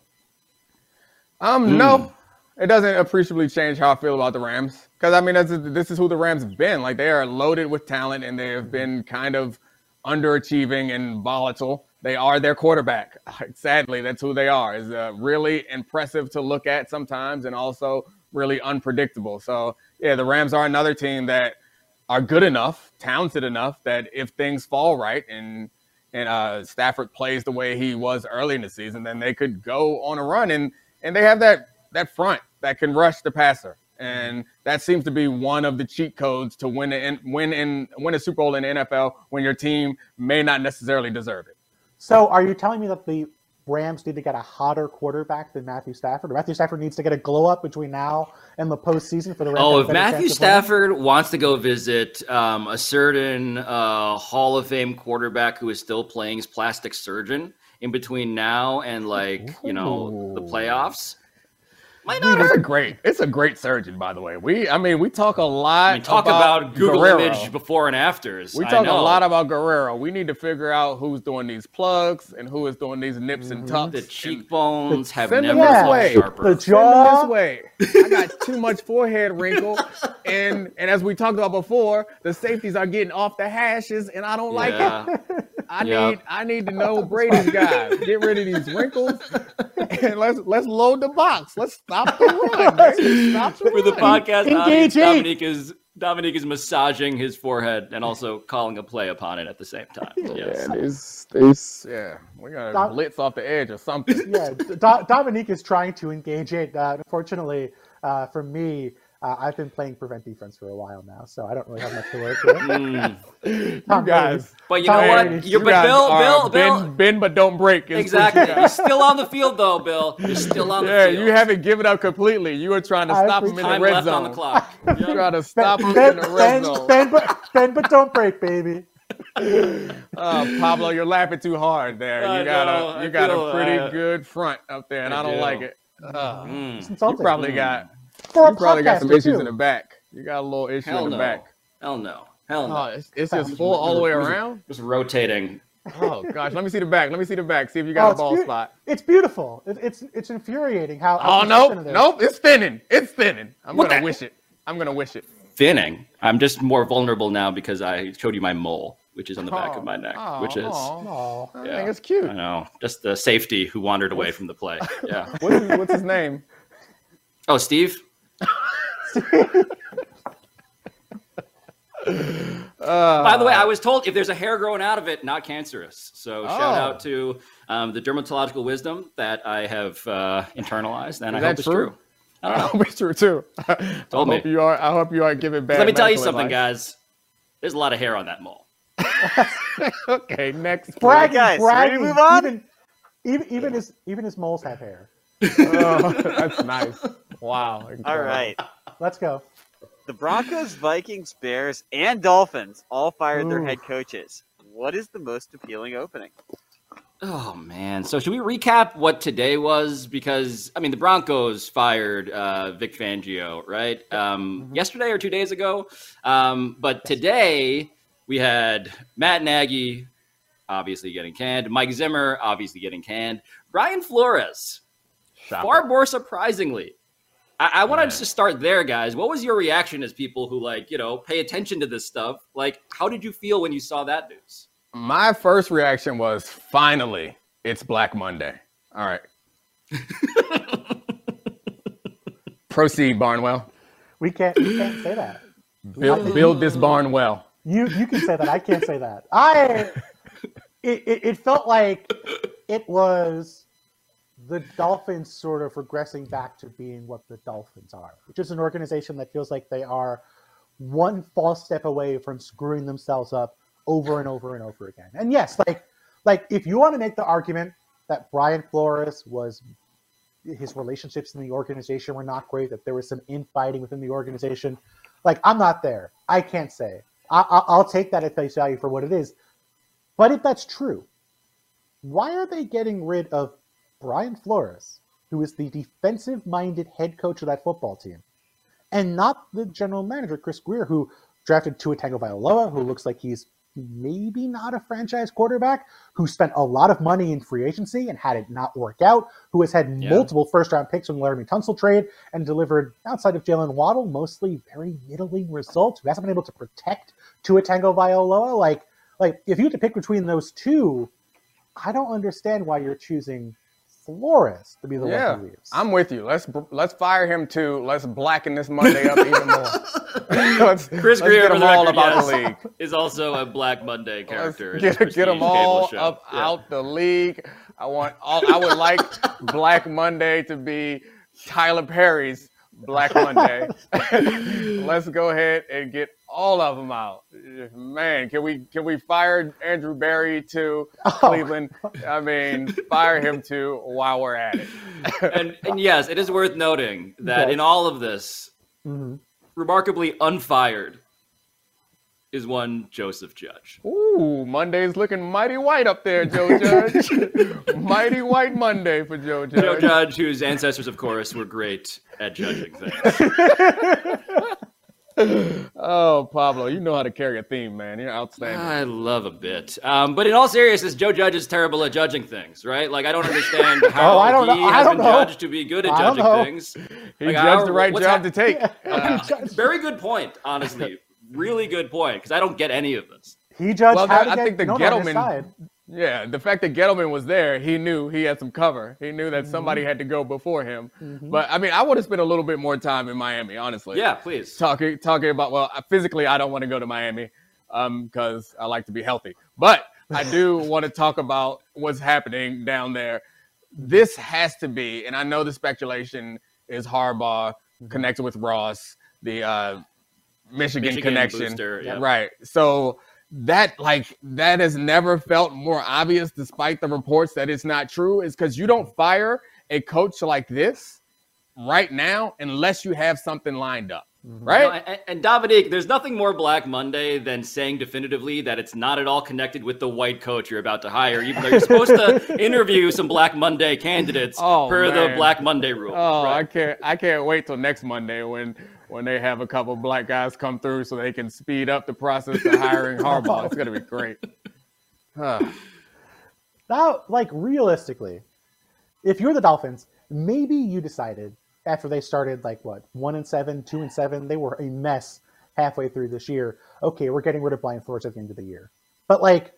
Um, Hmm. no, it doesn't appreciably change how I feel about the Rams. Because, I mean, that's, this is who the Rams have been. Like, they are loaded with talent, and they have been kind of underachieving and volatile. They are their quarterback. Sadly, that's who they are. Is uh, really impressive to look at sometimes and also really unpredictable. So, yeah, the Rams are another team that are good enough, talented enough, that if things fall right and and uh, Stafford plays the way he was early in the season, then they could go on a run. And and they have that that front that can rush the passer. And that seems to be one of the cheat codes to win a, win in win a Super Bowl in the N F L when your team may not necessarily deserve it. So, are you telling me that the Rams need to get a hotter quarterback than Matthew Stafford, or Matthew Stafford needs to get a glow up between now and the postseason for the Rams? Oh, to if have a better Matthew chance of winning? Stafford wants to go visit um, a certain uh, Hall of Fame quarterback who is still playing his plastic surgeon in between now and like you know the Ooh. playoffs, might Dude, not. it's a great, it's a great surgeon, by the way. We, I mean, we talk a lot. I mean, talk about, Google Guerrero. image before and afters. We I talk a know. lot about Guerrero. We need to figure out who's doing these plugs and who is doing these nips and tucks. the and cheekbones have send never them this felt way. sharper. The send them jaw. this way. I got too much forehead wrinkle, and and as we talked about before, the safeties are getting off the hashes, and I don't like it. Yeah. I Yeah. need I need to know Brady's guy. Get rid of these wrinkles and let's let's load the box. Let's stop the run. Man. Stop the For the run. podcast Engage audience, eight. Dominique is Dominique is massaging his forehead and also calling a play upon it at the same time. Yes. Yeah, these these yeah, we got to Dom- blitz off the edge or something. Yeah, Do- Dominique is trying to engage it. Uh, unfortunately, uh, for me, uh, I've been playing prevent defense for a while now, so I don't really have much to work with. Mm. You Tom guys, Brady. But you Tom know Brady. what? You're, you but guys Bill, are Bill, Bill, bend, bend but don't break. is what you exactly. got. You're still on the field, though, Bill. You're still on the Yeah, field. you haven't given up completely. You were trying to I stop him in the time red left zone. on the clock. You Yeah. trying to stop him in Bend, the red bend, zone. bend, but, bend, but don't break, baby. Uh, Pablo, you're laughing too hard there. I You got know, a I you got feel, a pretty uh, good front up there, and I, I don't do. like it. Uh, Mm. It's you insulting. probably got For a you probably got some podcaster, issues too. in the back. You got a little issue Hell in the no. back. Hell no. Hell no. Oh, it's, it's just full all the way around. Just rotating. Oh gosh, let me see the back. Let me see the back. See if you Oh, got a it's ball beau- spot. It's beautiful. It, it's it's infuriating how. Oh how no, consistent it is. nope, it's thinning. It's thinning. I'm What gonna the- wish it. I'm gonna wish it. Thinning. I'm just more vulnerable now because I showed you my mole, which is on the back Oh, of my neck, oh, which is, oh. Aw. I Yeah. think it's cute. I know, just the safety who wandered away from the play. Yeah. What's his, what's his name? Oh, Steve? Uh, By the way, I was told if there's a hair growing out of it, not cancerous. So shout Oh. out to um, the dermatological wisdom that I have uh, internalized, and Is I that hope it's true? true. I don't I know. hope it's true too. I Told hope me. you are. I hope you are giving bad. Let me tell you medical something, advice. guys. There's a lot of hair on that mole. Okay, next. Bragging, guys, ready to bragging. move on? Even, even, even his even his moles have hair. Oh, that's nice. Wow. All incredible. right. Let's go. The Broncos, Vikings, Bears, and Dolphins all fired their Ooh. head coaches. What is the most appealing opening? Oh man! So should we recap what today was? Because I mean, the Broncos fired uh, Vic Fangio, right? Um, Mhm. Yesterday or two days ago. Um, but today we had Matt Nagy, obviously getting canned. Mike Zimmer, obviously getting canned. Brian Flores, Shocker. far more surprisingly. I, I want to Man. just start there, guys. What was your reaction as people who like you know pay attention to this stuff? Like, how did you feel when you saw that news? My first reaction was, finally, it's Black Monday. All right. Proceed, Barnwell. We can't we can't say that. Build, build this barn well. You you can say that. I can't say that. I it, it, it felt like it was the Dolphins sort of regressing back to being what the Dolphins are, which is an organization that feels like they are one false step away from screwing themselves up over and over and over again. And yes, like like if you want to make the argument that Brian Flores was his relationships in the organization were not great, that there was some infighting within the organization, like I'm not there. I can't say. I, I, I'll take that at face value for what it is. But if that's true, why are they getting rid of Brian Flores, who is the defensive-minded head coach of that football team, and not the general manager, Chris Greer, who drafted Tua Tagovailoa, who looks like he's maybe not a franchise quarterback, who spent a lot of money in free agency and had it not work out, who has had Yeah. multiple first-round picks from the Laramie Tunsil trade and delivered, outside of Jalen Waddle, mostly very middling results, who hasn't been able to protect Tua Tagovailoa. Like, like if you had to pick between those two, I don't understand why you're choosing Flores to be the Yeah, one who leaves. I'm with you. Let's let's fire him too. Let's blacken this Monday up even more. let's, Chris let's Greer, get for them the all record, about yes, the league. is also a Black Monday Let's character. in get, this get them prestige all cable show. up Yeah. out the league. I want all. I would like Black Monday to be Tyler Perry's Black Monday. Let's go ahead and get all of them out. Man, can we can we fire Andrew Berry to Oh. Cleveland? I mean, fire him too while we're at it. And, and yes, it is worth noting that Yes. in all of this, Mhm. remarkably unfired is one Joseph Judge. Ooh, Monday's looking mighty white up there, Joe Judge. Mighty white Monday for Joe Judge. Joe Judge, whose ancestors, of course, were great at judging things. Oh, Pablo, you know how to carry a theme, man. You're outstanding. I love a bit. Um, but in all seriousness, Joe Judge is terrible at judging things, right? Like, I don't understand how Oh, I don't he know. I has don't been know. judged to be good at I don't judging know. things. He Like, judged how- the right what's job hap- to take. Uh, Judge- very good point, honestly. Really good point, because I don't get any of this. He judged Well, how that- to I get think the Nona on his Gettleman- side. Yeah, the fact that Gettleman was there, he knew he had some cover. He knew that somebody had to go before him. But I mean, I would have spent a little bit more time in Miami, honestly. Yeah, please. Talking talking about well, physically, I don't want to go to Miami um, because I like to be healthy. But I do want to talk about what's happening down there. This has to be, and I know the speculation is Harbaugh connected with Ross, the uh, Michigan, Michigan connection, booster, yep. right? So that like that has never felt more obvious, despite the reports that it's not true. Is because you don't fire a coach like this right now unless you have something lined up, right? No, and, and Dominique, there's nothing more Black Monday than saying definitively that it's not at all connected with the white coach you're about to hire, even though you're supposed to interview some Black Monday candidates Oh, per man. the Black Monday rule. Oh, I Right. can't! I can't wait till next Monday when when they have a couple black guys come through so they can speed up the process of hiring Harbaugh. It's gonna be great. Huh. Now, like realistically, if you're the Dolphins, maybe you decided after they started like what one and seven, two and seven, they were a mess halfway through this year. Okay, we're getting rid of Brian Flores at the end of the year, but like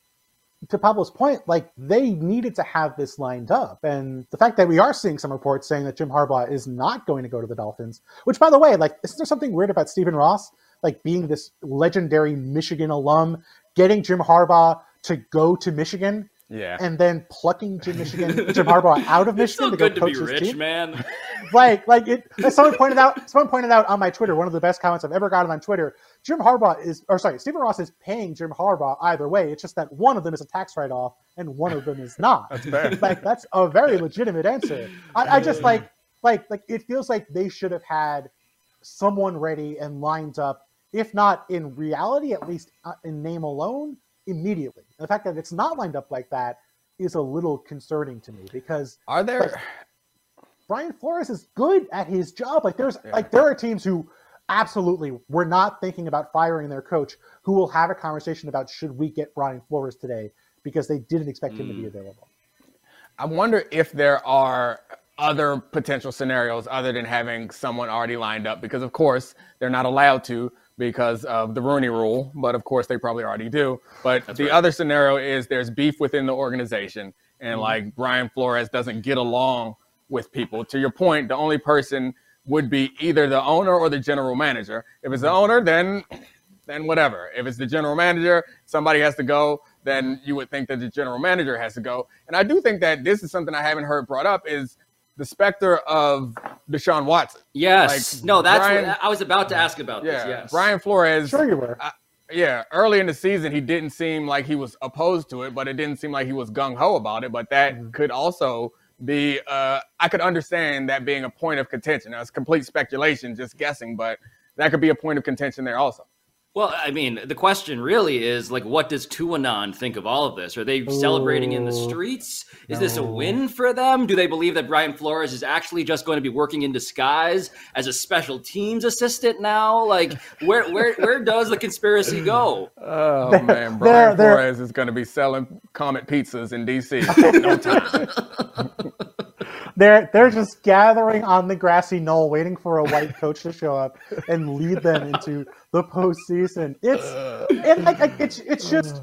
to Pablo's point, like they needed to have this lined up, and the fact that we are seeing some reports saying that Jim Harbaugh is not going to go to the Dolphins, which by the way, like isn't there something weird about Stephen Ross, like being this legendary Michigan alum, getting Jim Harbaugh to go to Michigan? Yeah. And then plucking Jim Michigan, Jim Harbaugh out of It's Michigan so to go good to coach be his rich, team. man. Like, like it. As someone pointed out, someone pointed out on my Twitter, one of the best comments I've ever gotten on Twitter. Jim Harbaugh is, or sorry, Stephen Ross is paying Jim Harbaugh either way. It's just that one of them is a tax write-off and one of them is not. That's fair. Like that's a very legitimate answer. I, I just like, like, like it feels like they should have had someone ready and lined up, if not in reality, at least uh, in name alone, immediately. And the fact that it's not lined up like that is a little concerning to me because Are there? Brian Flores is good at his job. Like there's Yeah. like there are teams who absolutely were not thinking about firing their coach who will have a conversation about should we get Brian Flores today because they didn't expect him to be available. I wonder if there are other potential scenarios other than having someone already lined up, because of course they're not allowed to because of the Rooney Rule, but of course they probably already do. But That's the right. other scenario is there's beef within the organization, and Mhm. like Brian Flores doesn't get along with people. To your point, the only person would be either the owner or the general manager. If it's the owner, then then whatever. If it's the general manager, somebody has to go, then you would think that the general manager has to go. And I do think that this is something I haven't heard brought up is the specter of Deshaun Watson. Yes. Like, no, that's Brian- what I was about to ask about this. Yeah, Yes. Brian Flores. Sure you were. Yeah, early in the season, he didn't seem like he was opposed to it, but it didn't seem like he was gung-ho about it. But that Mhm. could also be, uh, I could understand that being a point of contention. Now, it's complete speculation, just guessing, but that could be a point of contention there also. Well, I mean, the question really is, like, what does Tuanon think of all of this? Are they Ooh. celebrating in the streets? Is no. this a win for them? Do they believe that Brian Flores is actually just going to be working in disguise as a special teams assistant now? Like, where where where does the conspiracy go? Oh, they're, man, Brian they're, Flores they're... is going to be selling Comet pizzas in D C in no time. They're they're just gathering on the grassy knoll, waiting for a white coach to show up and lead them into the postseason. It's it, like, like it's it's just,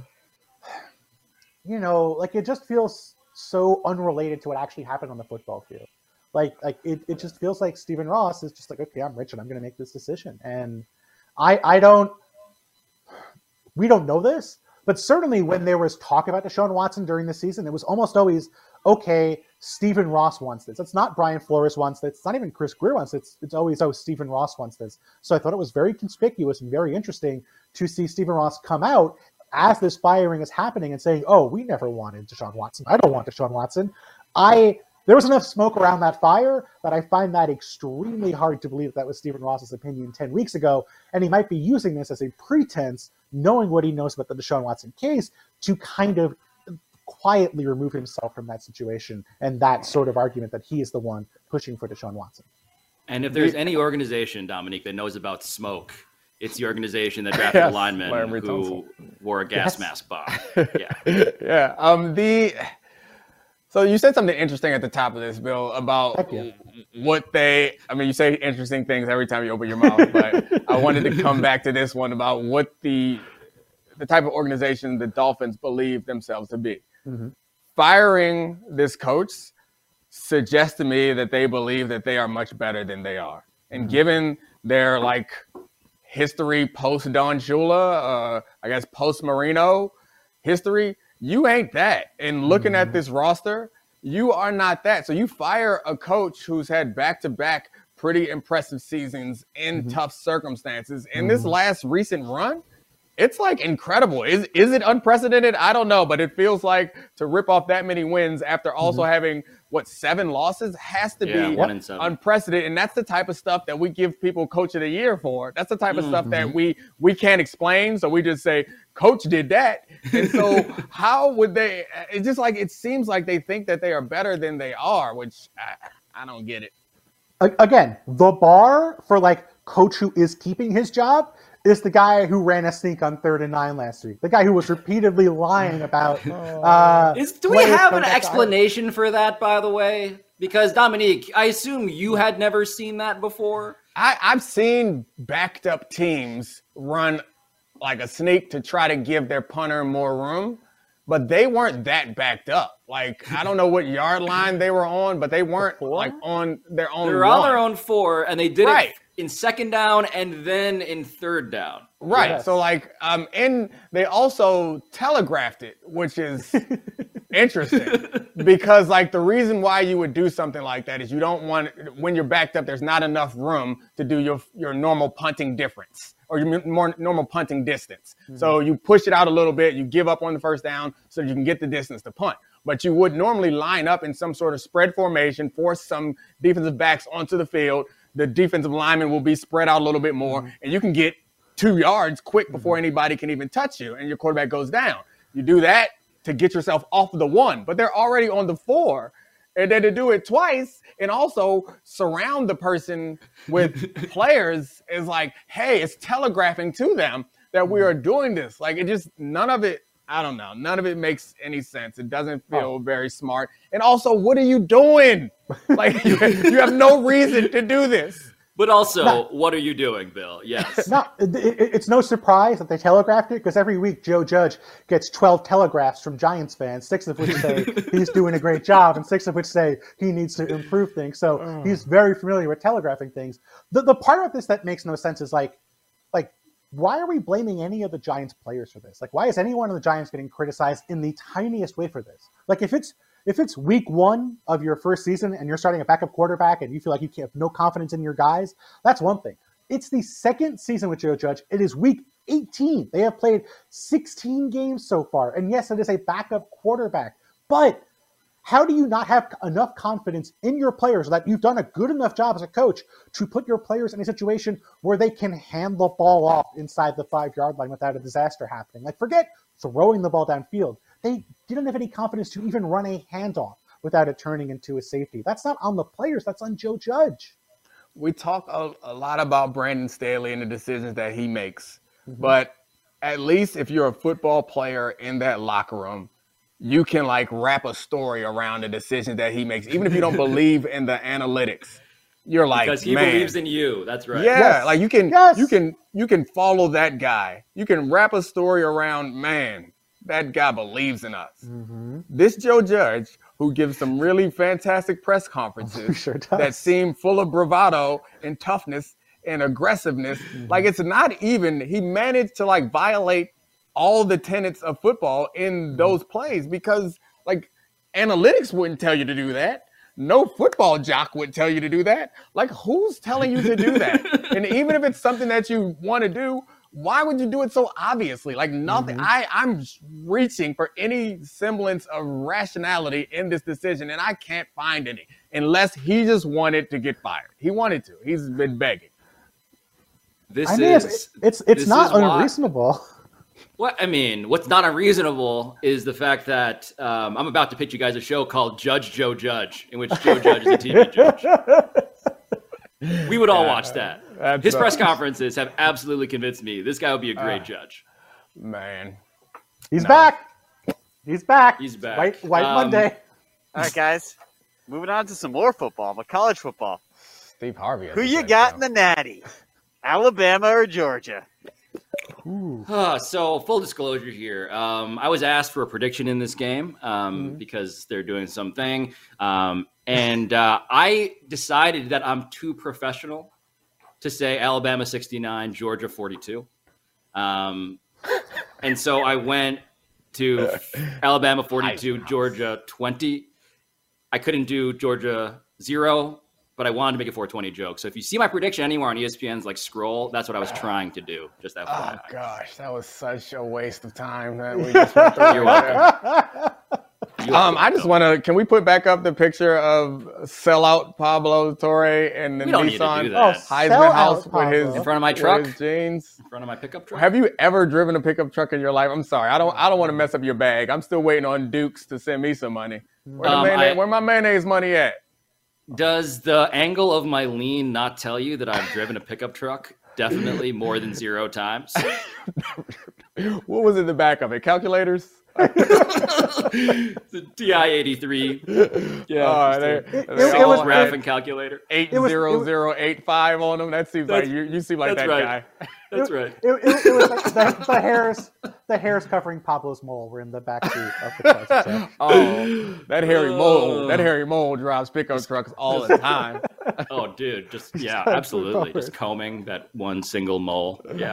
you know, like it just feels so unrelated to what actually happened on the football field. Like like it, it just feels like Stephen Ross is just like, okay, I'm rich and I'm going to make this decision. And I I don't we don't know this, but certainly when there was talk about Deshaun Watson during the season, it was almost always, okay, Stephen Ross wants this. It's not Brian Flores wants this. It's not even Chris Greer wants this. It's, it's always, oh, Stephen Ross wants this. So I thought it was very conspicuous and very interesting to see Stephen Ross come out as this firing is happening and saying, oh, we never wanted Deshaun Watson. I don't want Deshaun Watson. I There was enough smoke around that fire that I find that extremely hard to believe that, that was Stephen Ross's opinion ten weeks ago. And he might be using this as a pretense, knowing what he knows about the Deshaun Watson case, to kind of quietly remove himself from that situation and that sort of argument that he is the one pushing for Deshaun Watson. And if there's any organization, Dominique, that knows about smoke, it's the organization that drafted yes, a lineman Larry who Thompson. wore a gas yes. mask bomb. Yeah. yeah. Um, the So you said something interesting at the top of this, Bill, about yeah. what they, I mean, you say interesting things every time you open your mouth, but I wanted to come back to this one about what the the type of organization the Dolphins believe themselves to be. Mm-hmm. Firing this coach suggests to me that they believe that they are much better than they are. And mm-hmm. given their like history post Don Shula, uh, I guess post Marino history, you ain't that. And looking mm-hmm. at this roster, you are not that. So you fire a coach who's had back-to-back pretty impressive seasons in mm-hmm. tough circumstances. In mm-hmm. this last recent run, it's like incredible. Is is it unprecedented? I don't know, but it feels like to rip off that many wins after also mm-hmm. having, what, seven losses has to yeah, be one and seven. unprecedented. And that's the type of stuff that we give people Coach of the Year for. That's the type of mm-hmm. stuff that we we can't explain. So we just say, Coach did that. And so how would they – it's just like it seems like they think that they are better than they are, which I, I don't get it. Again, the bar for, like, coach who is keeping his job – is the guy who ran a sneak on third and nine last week. The guy who was repeatedly lying about. Uh, is, do we have an explanation for that, by the way? Because, Dominique, I assume you had never seen that before. I, I've seen backed up teams run like a sneak to try to give their punter more room, but they weren't that backed up. Like, I don't know what yard line they were on, but they weren't four? like on their own. They were one. on their own four, and they did right. it in second down and then in third down. Right. Yes. So like, um, and they also telegraphed it, which is interesting because like the reason why you would do something like that is you don't want, when you're backed up, there's not enough room to do your, your normal punting difference or your more normal punting distance. Mm-hmm. So you push it out a little bit, you give up on the first down so you can get the distance to punt. But you would normally line up in some sort of spread formation, force some defensive backs onto the field. The defensive lineman will be spread out a little bit more, mm-hmm. and you can get two yards quick before mm-hmm. anybody can even touch you, and your quarterback goes down. You do that to get yourself off of the one, but they're already on the four. And then to do it twice and also surround the person with players is like, hey, it's telegraphing to them that we are doing this. Like, it just, none of it, I don't know. None of it makes any sense. It doesn't feel oh. very smart. And also, what are you doing? Like, you, you have no reason to do this. But also, no. what are you doing, Bill? Yes. No, it, it, it's no surprise that they telegraphed it because every week Joe Judge gets twelve telegraphs from Giants fans, six of which say he's doing a great job and six of which say he needs to improve things. So oh. he's very familiar with telegraphing things. The, the part of this that makes no sense is like, like, why are we blaming any of the Giants players for this? Like, why is anyone in the Giants getting criticized in the tiniest way for this? Like, if it's if it's week one of your first season and you're starting a backup quarterback and you feel like you have no confidence in your guys, that's one thing. It's the second season with Joe Judge. It is week eighteen. They have played sixteen games so far. And yes, it is a backup quarterback. But how do you not have enough confidence in your players that you've done a good enough job as a coach to put your players in a situation where they can hand the ball off inside the five-yard line without a disaster happening? Like, forget throwing the ball downfield. They didn't have any confidence to even run a handoff without it turning into a safety. That's not on the players. That's on Joe Judge. We talk a, a lot about Brandon Staley and the decisions that he makes. Mm-hmm. But at least if you're a football player in that locker room, you can like wrap a story around the decisions that he makes, even if you don't believe in the analytics. You're like, because he man, believes in you. That's right. Yeah, yes. like you can, yes. you can, you can follow that guy. You can wrap a story around, man, that guy believes in us. Mm-hmm. This Joe Judge, who gives some really fantastic press conferences sure that seem full of bravado and toughness and aggressiveness. Mm-hmm. Like it's not even, he managed to like violate all the tenets of football in those plays because like analytics wouldn't tell you to do that. No football jock would tell you to do that. Like who's telling you to do that? And even if it's something that you want to do, why would you do it so obviously? Like nothing, mm-hmm. I, I'm reaching for any semblance of rationality in this decision and I can't find any unless he just wanted to get fired. He wanted to, he's been begging. This I mean, is, it's, it's, it's this not is unreasonable. Why, what I mean, what's not unreasonable is the fact that um, I'm about to pitch you guys a show called Judge Joe Judge, in which Joe Judge is a T V judge. We would all yeah, watch that. His press conferences have absolutely convinced me this guy would be a great uh, judge. Man. He's no. back. He's back. He's back. White, white um, Monday. All right, guys. Moving on to some more football, but college football. Steve Harvey. Who you got in the natty? Alabama or Georgia? Uh, so full disclosure here. Um, I was asked for a prediction in this game um, mm-hmm. because they're doing something. Um, and uh, I decided that I'm too professional to say Alabama sixty-nine, Georgia forty-two. Um, and so I went to Alabama forty-two, Georgia twenty. I couldn't do Georgia zero, but I wanted to make a four twenty joke. So if you see my prediction anywhere on E S P N's like scroll, that's what I was trying to do. Just that. Oh gosh, that was such a waste of time that we just went through. You're welcome. Um, I just want to. Can we put back up the picture of sellout Pablo Torre and the we don't need to Nissan do that. Heisman House with his in front of my truck, his jeans, in front of my pickup truck? Have you ever driven a pickup truck in your life? I'm sorry, I don't. I don't want to mess up your bag. I'm still waiting on Dukes to send me some money. Where, Um, the mayonnaise, I- where my mayonnaise money at? Does the angle of my lean not tell you that I've driven a pickup truck definitely more than zero times? What was in the back of it? Calculators? The T I eighty-three. Yeah. Oh, they, It- they it- it all was- had graphing calculator. eight it was- zero zero eight five on them. That seems like That's- you. You seem like that's that right. guy. That's right. It, it, it was like the, the hairs, the hairs covering Pablo's mole were in the backseat of the truck. So. Oh, that hairy mole. That hairy mole drives pickup trucks all the time. Oh, dude. Just, yeah, That's absolutely. the Just combing that one single mole. Yeah.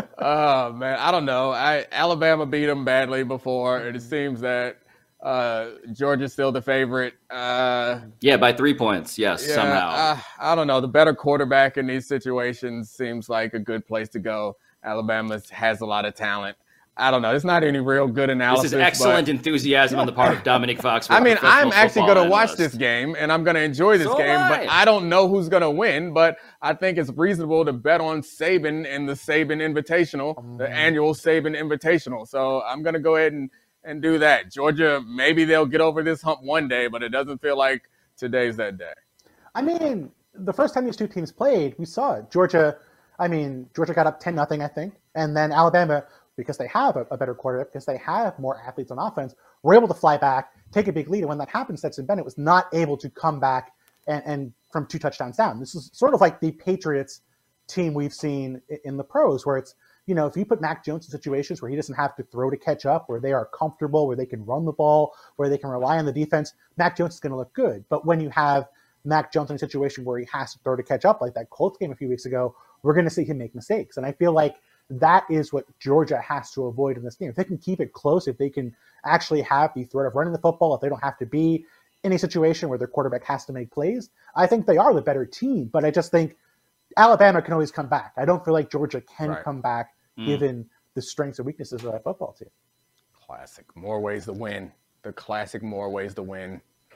Oh man, I don't know. I Alabama beat them badly before, and it seems that uh, Georgia's still the favorite. Uh, Yeah, by three points. Yes, yeah, somehow. uh, I don't know. The better quarterback in these situations seems like a good place to go. Alabama has a lot of talent. I don't know. It's not any real good analysis. This is excellent but, enthusiasm on the part of Dominic Fox. I mean, I'm professional actually football going to watch analyst. this game, and I'm going to enjoy this So game, am but I. I don't know who's going to win. But I think it's reasonable to bet on Saban in the Saban Invitational, Mm-hmm. the annual Saban Invitational. So I'm going to go ahead and, and do that. Georgia, maybe they'll get over this hump one day, but it doesn't feel like today's that day. I mean, the first time these two teams played, we saw it. Georgia, I mean, Georgia got up ten nothing, I think, and then Alabama, because they have a, a better quarterback, because they have more athletes on offense, were able to fly back, take a big lead. And when that happened, Stetson Bennett was not able to come back and, and from two touchdowns down. This is sort of like the Patriots team we've seen i- in the pros, where it's, you know, if you put Mac Jones in situations where he doesn't have to throw to catch up, where they are comfortable, where they can run the ball, where they can rely on the defense, Mac Jones is going to look good. But when you have Mac Jones in a situation where he has to throw to catch up, like that Colts game a few weeks ago, we're going to see him make mistakes. And I feel like that is what Georgia has to avoid in this game. If they can keep it close, if they can actually have the threat of running the football, if they don't have to be in a situation where their quarterback has to make plays, I think they are the better team. But I just think Alabama can always come back. I don't feel like Georgia can Right. come back Mm. given the strengths and weaknesses of that football team. Classic. More ways to win. The classic more ways to win.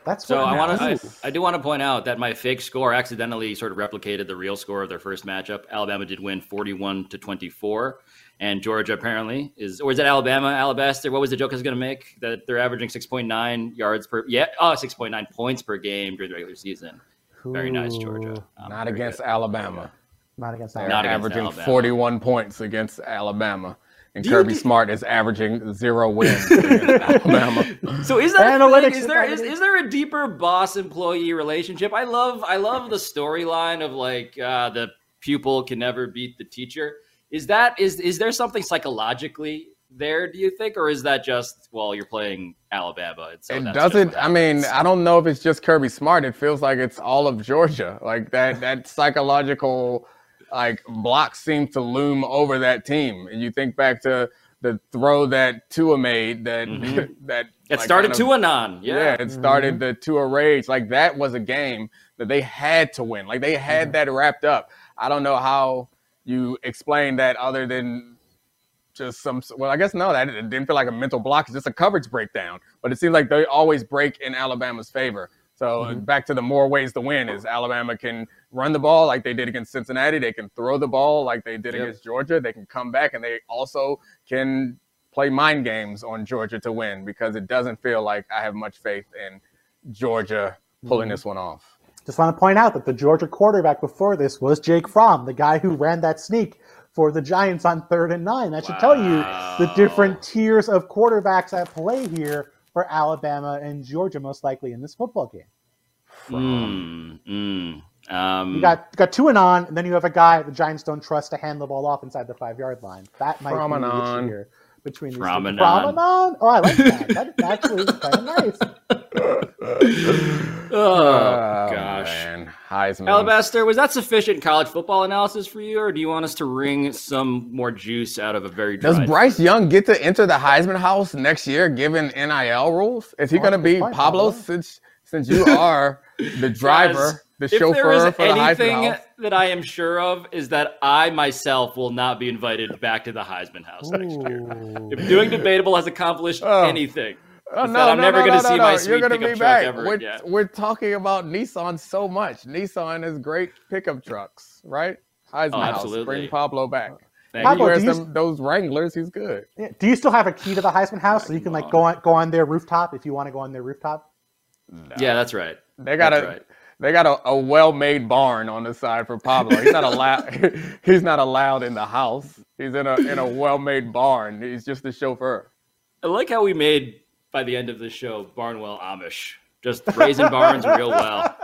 That's So what I want to. I, matters. I do want to point out that my fake score accidentally sort of replicated the real score of their first matchup. Alabama did win forty-one to twenty-four, and Georgia apparently is, or is that Alabama? Alabaster? What was the joke I was going to make? That they're averaging six point nine yards per. Yeah, oh, six point nine points per game during the regular season. Very nice, Georgia. Um, Not very against good. Alabama. Not against They're Alabama. Not against averaging Alabama. forty-one points against Alabama. And Do you Kirby thi- Smart is averaging zero wins against Alabama. So is that Analytics a thing? Is there is, analytics. is there a deeper boss employee relationship? I love I love the storyline of like uh, the pupil can never beat the teacher. Is that is is there something psychologically there? Do you think, or is that just well you're playing Alabama? And so It that's just doesn't. what I mean, happens? I don't know if it's just Kirby Smart. It feels like it's all of Georgia. Like that. That psychological, like block seems to loom over that team. And you think back to the throw that Tua made. That Mhm. that It like, started kind of- to anon. Yeah, Yeah. it started the Tua rage. Like that was a game that they had to win. Like they had that wrapped up. I don't know how you explain that other than just some. Well, I guess no, that it didn't feel like a mental block. It's just a coverage breakdown. But it seems like they always break in Alabama's favor. So back to the more ways to win is Alabama can run the ball like they did against Cincinnati. They can throw the ball like they did Yep. against Georgia. They can come back and they also can play mind games on Georgia to win because it doesn't feel like I have much faith in Georgia pulling this one off. Just want to point out that the Georgia quarterback before this was Jake Fromm, the guy who ran that sneak for the Giants on third and nine. That should tell you the different tiers of quarterbacks at play here for Alabama and Georgia, most likely in this football game. Mm, mm. Um, You got you got two and on, and then you have a guy the Giants don't trust to hand the ball off inside the five yard line. That might From be and the on. issue here between these two. From and From on. and on. Oh, I like that. That actually is kind of nice. oh gosh. Man. Heisman. Alabaster, was that sufficient college football analysis for you, or do you want us to wring some more juice out of a very dry? Does Bryce Young get to enter the Heisman house next year given N I L rules? Is he Oh, going to good be point, Pablo, Pablo. since since since you are the driver, Guys, the if there chauffeur is for the Heisman anything house? that I am sure of is that I myself will not be invited back to the Heisman house next year. Ooh. If doing debatable has accomplished Oh. anything, Oh, it's that I'm never no, gonna no, see no, my no. sweet You're gonna pickup be truck back. ever we're, again. we're talking about Nissan so much. Nissan is great pickup trucks, right? Heisman Oh, house. absolutely. Bring Pablo back. Thank He Pablo, you. wears do you- them, those Wranglers. He's good. Yeah. Do you still have a key to the Heisman house so you can like go on go on their rooftop if you want to go on their rooftop? Yeah, that's right. They got That's a right. they got a, a well-made barn on the side for Pablo. He's not allowed. He's not allowed in the house. He's in a in a well-made barn. He's just the chauffeur. I like how we made by the end of the show Barnwell Amish, just raising barns real well.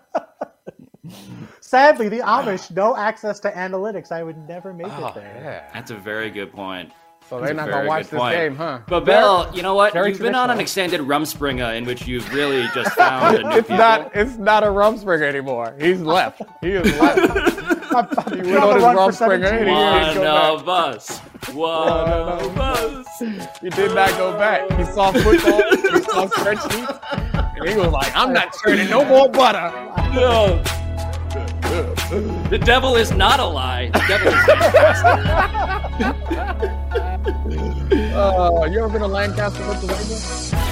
Sadly, the Amish no access to analytics. I would never make Oh, it there. yeah. That's a very good point. So That's they're a not very gonna watch good this point. game, huh? But Bill, you know what? very You've been on an traditional. extended Rumspringa in which you've really just found a new It's people. not. It's not a Rumspringa anymore. He's left. He is left. I've, I've He been went on on the his run for Rumspringa and seventeen he years. didn't One go back. of us. One of us. He did not go back. He saw football. He saw spreadsheets. And he was like, "I'm not turning no more butter." No. The devil is not a lie. The devil is fantastic. Uh, you ever been to Lancaster, Pennsylvania?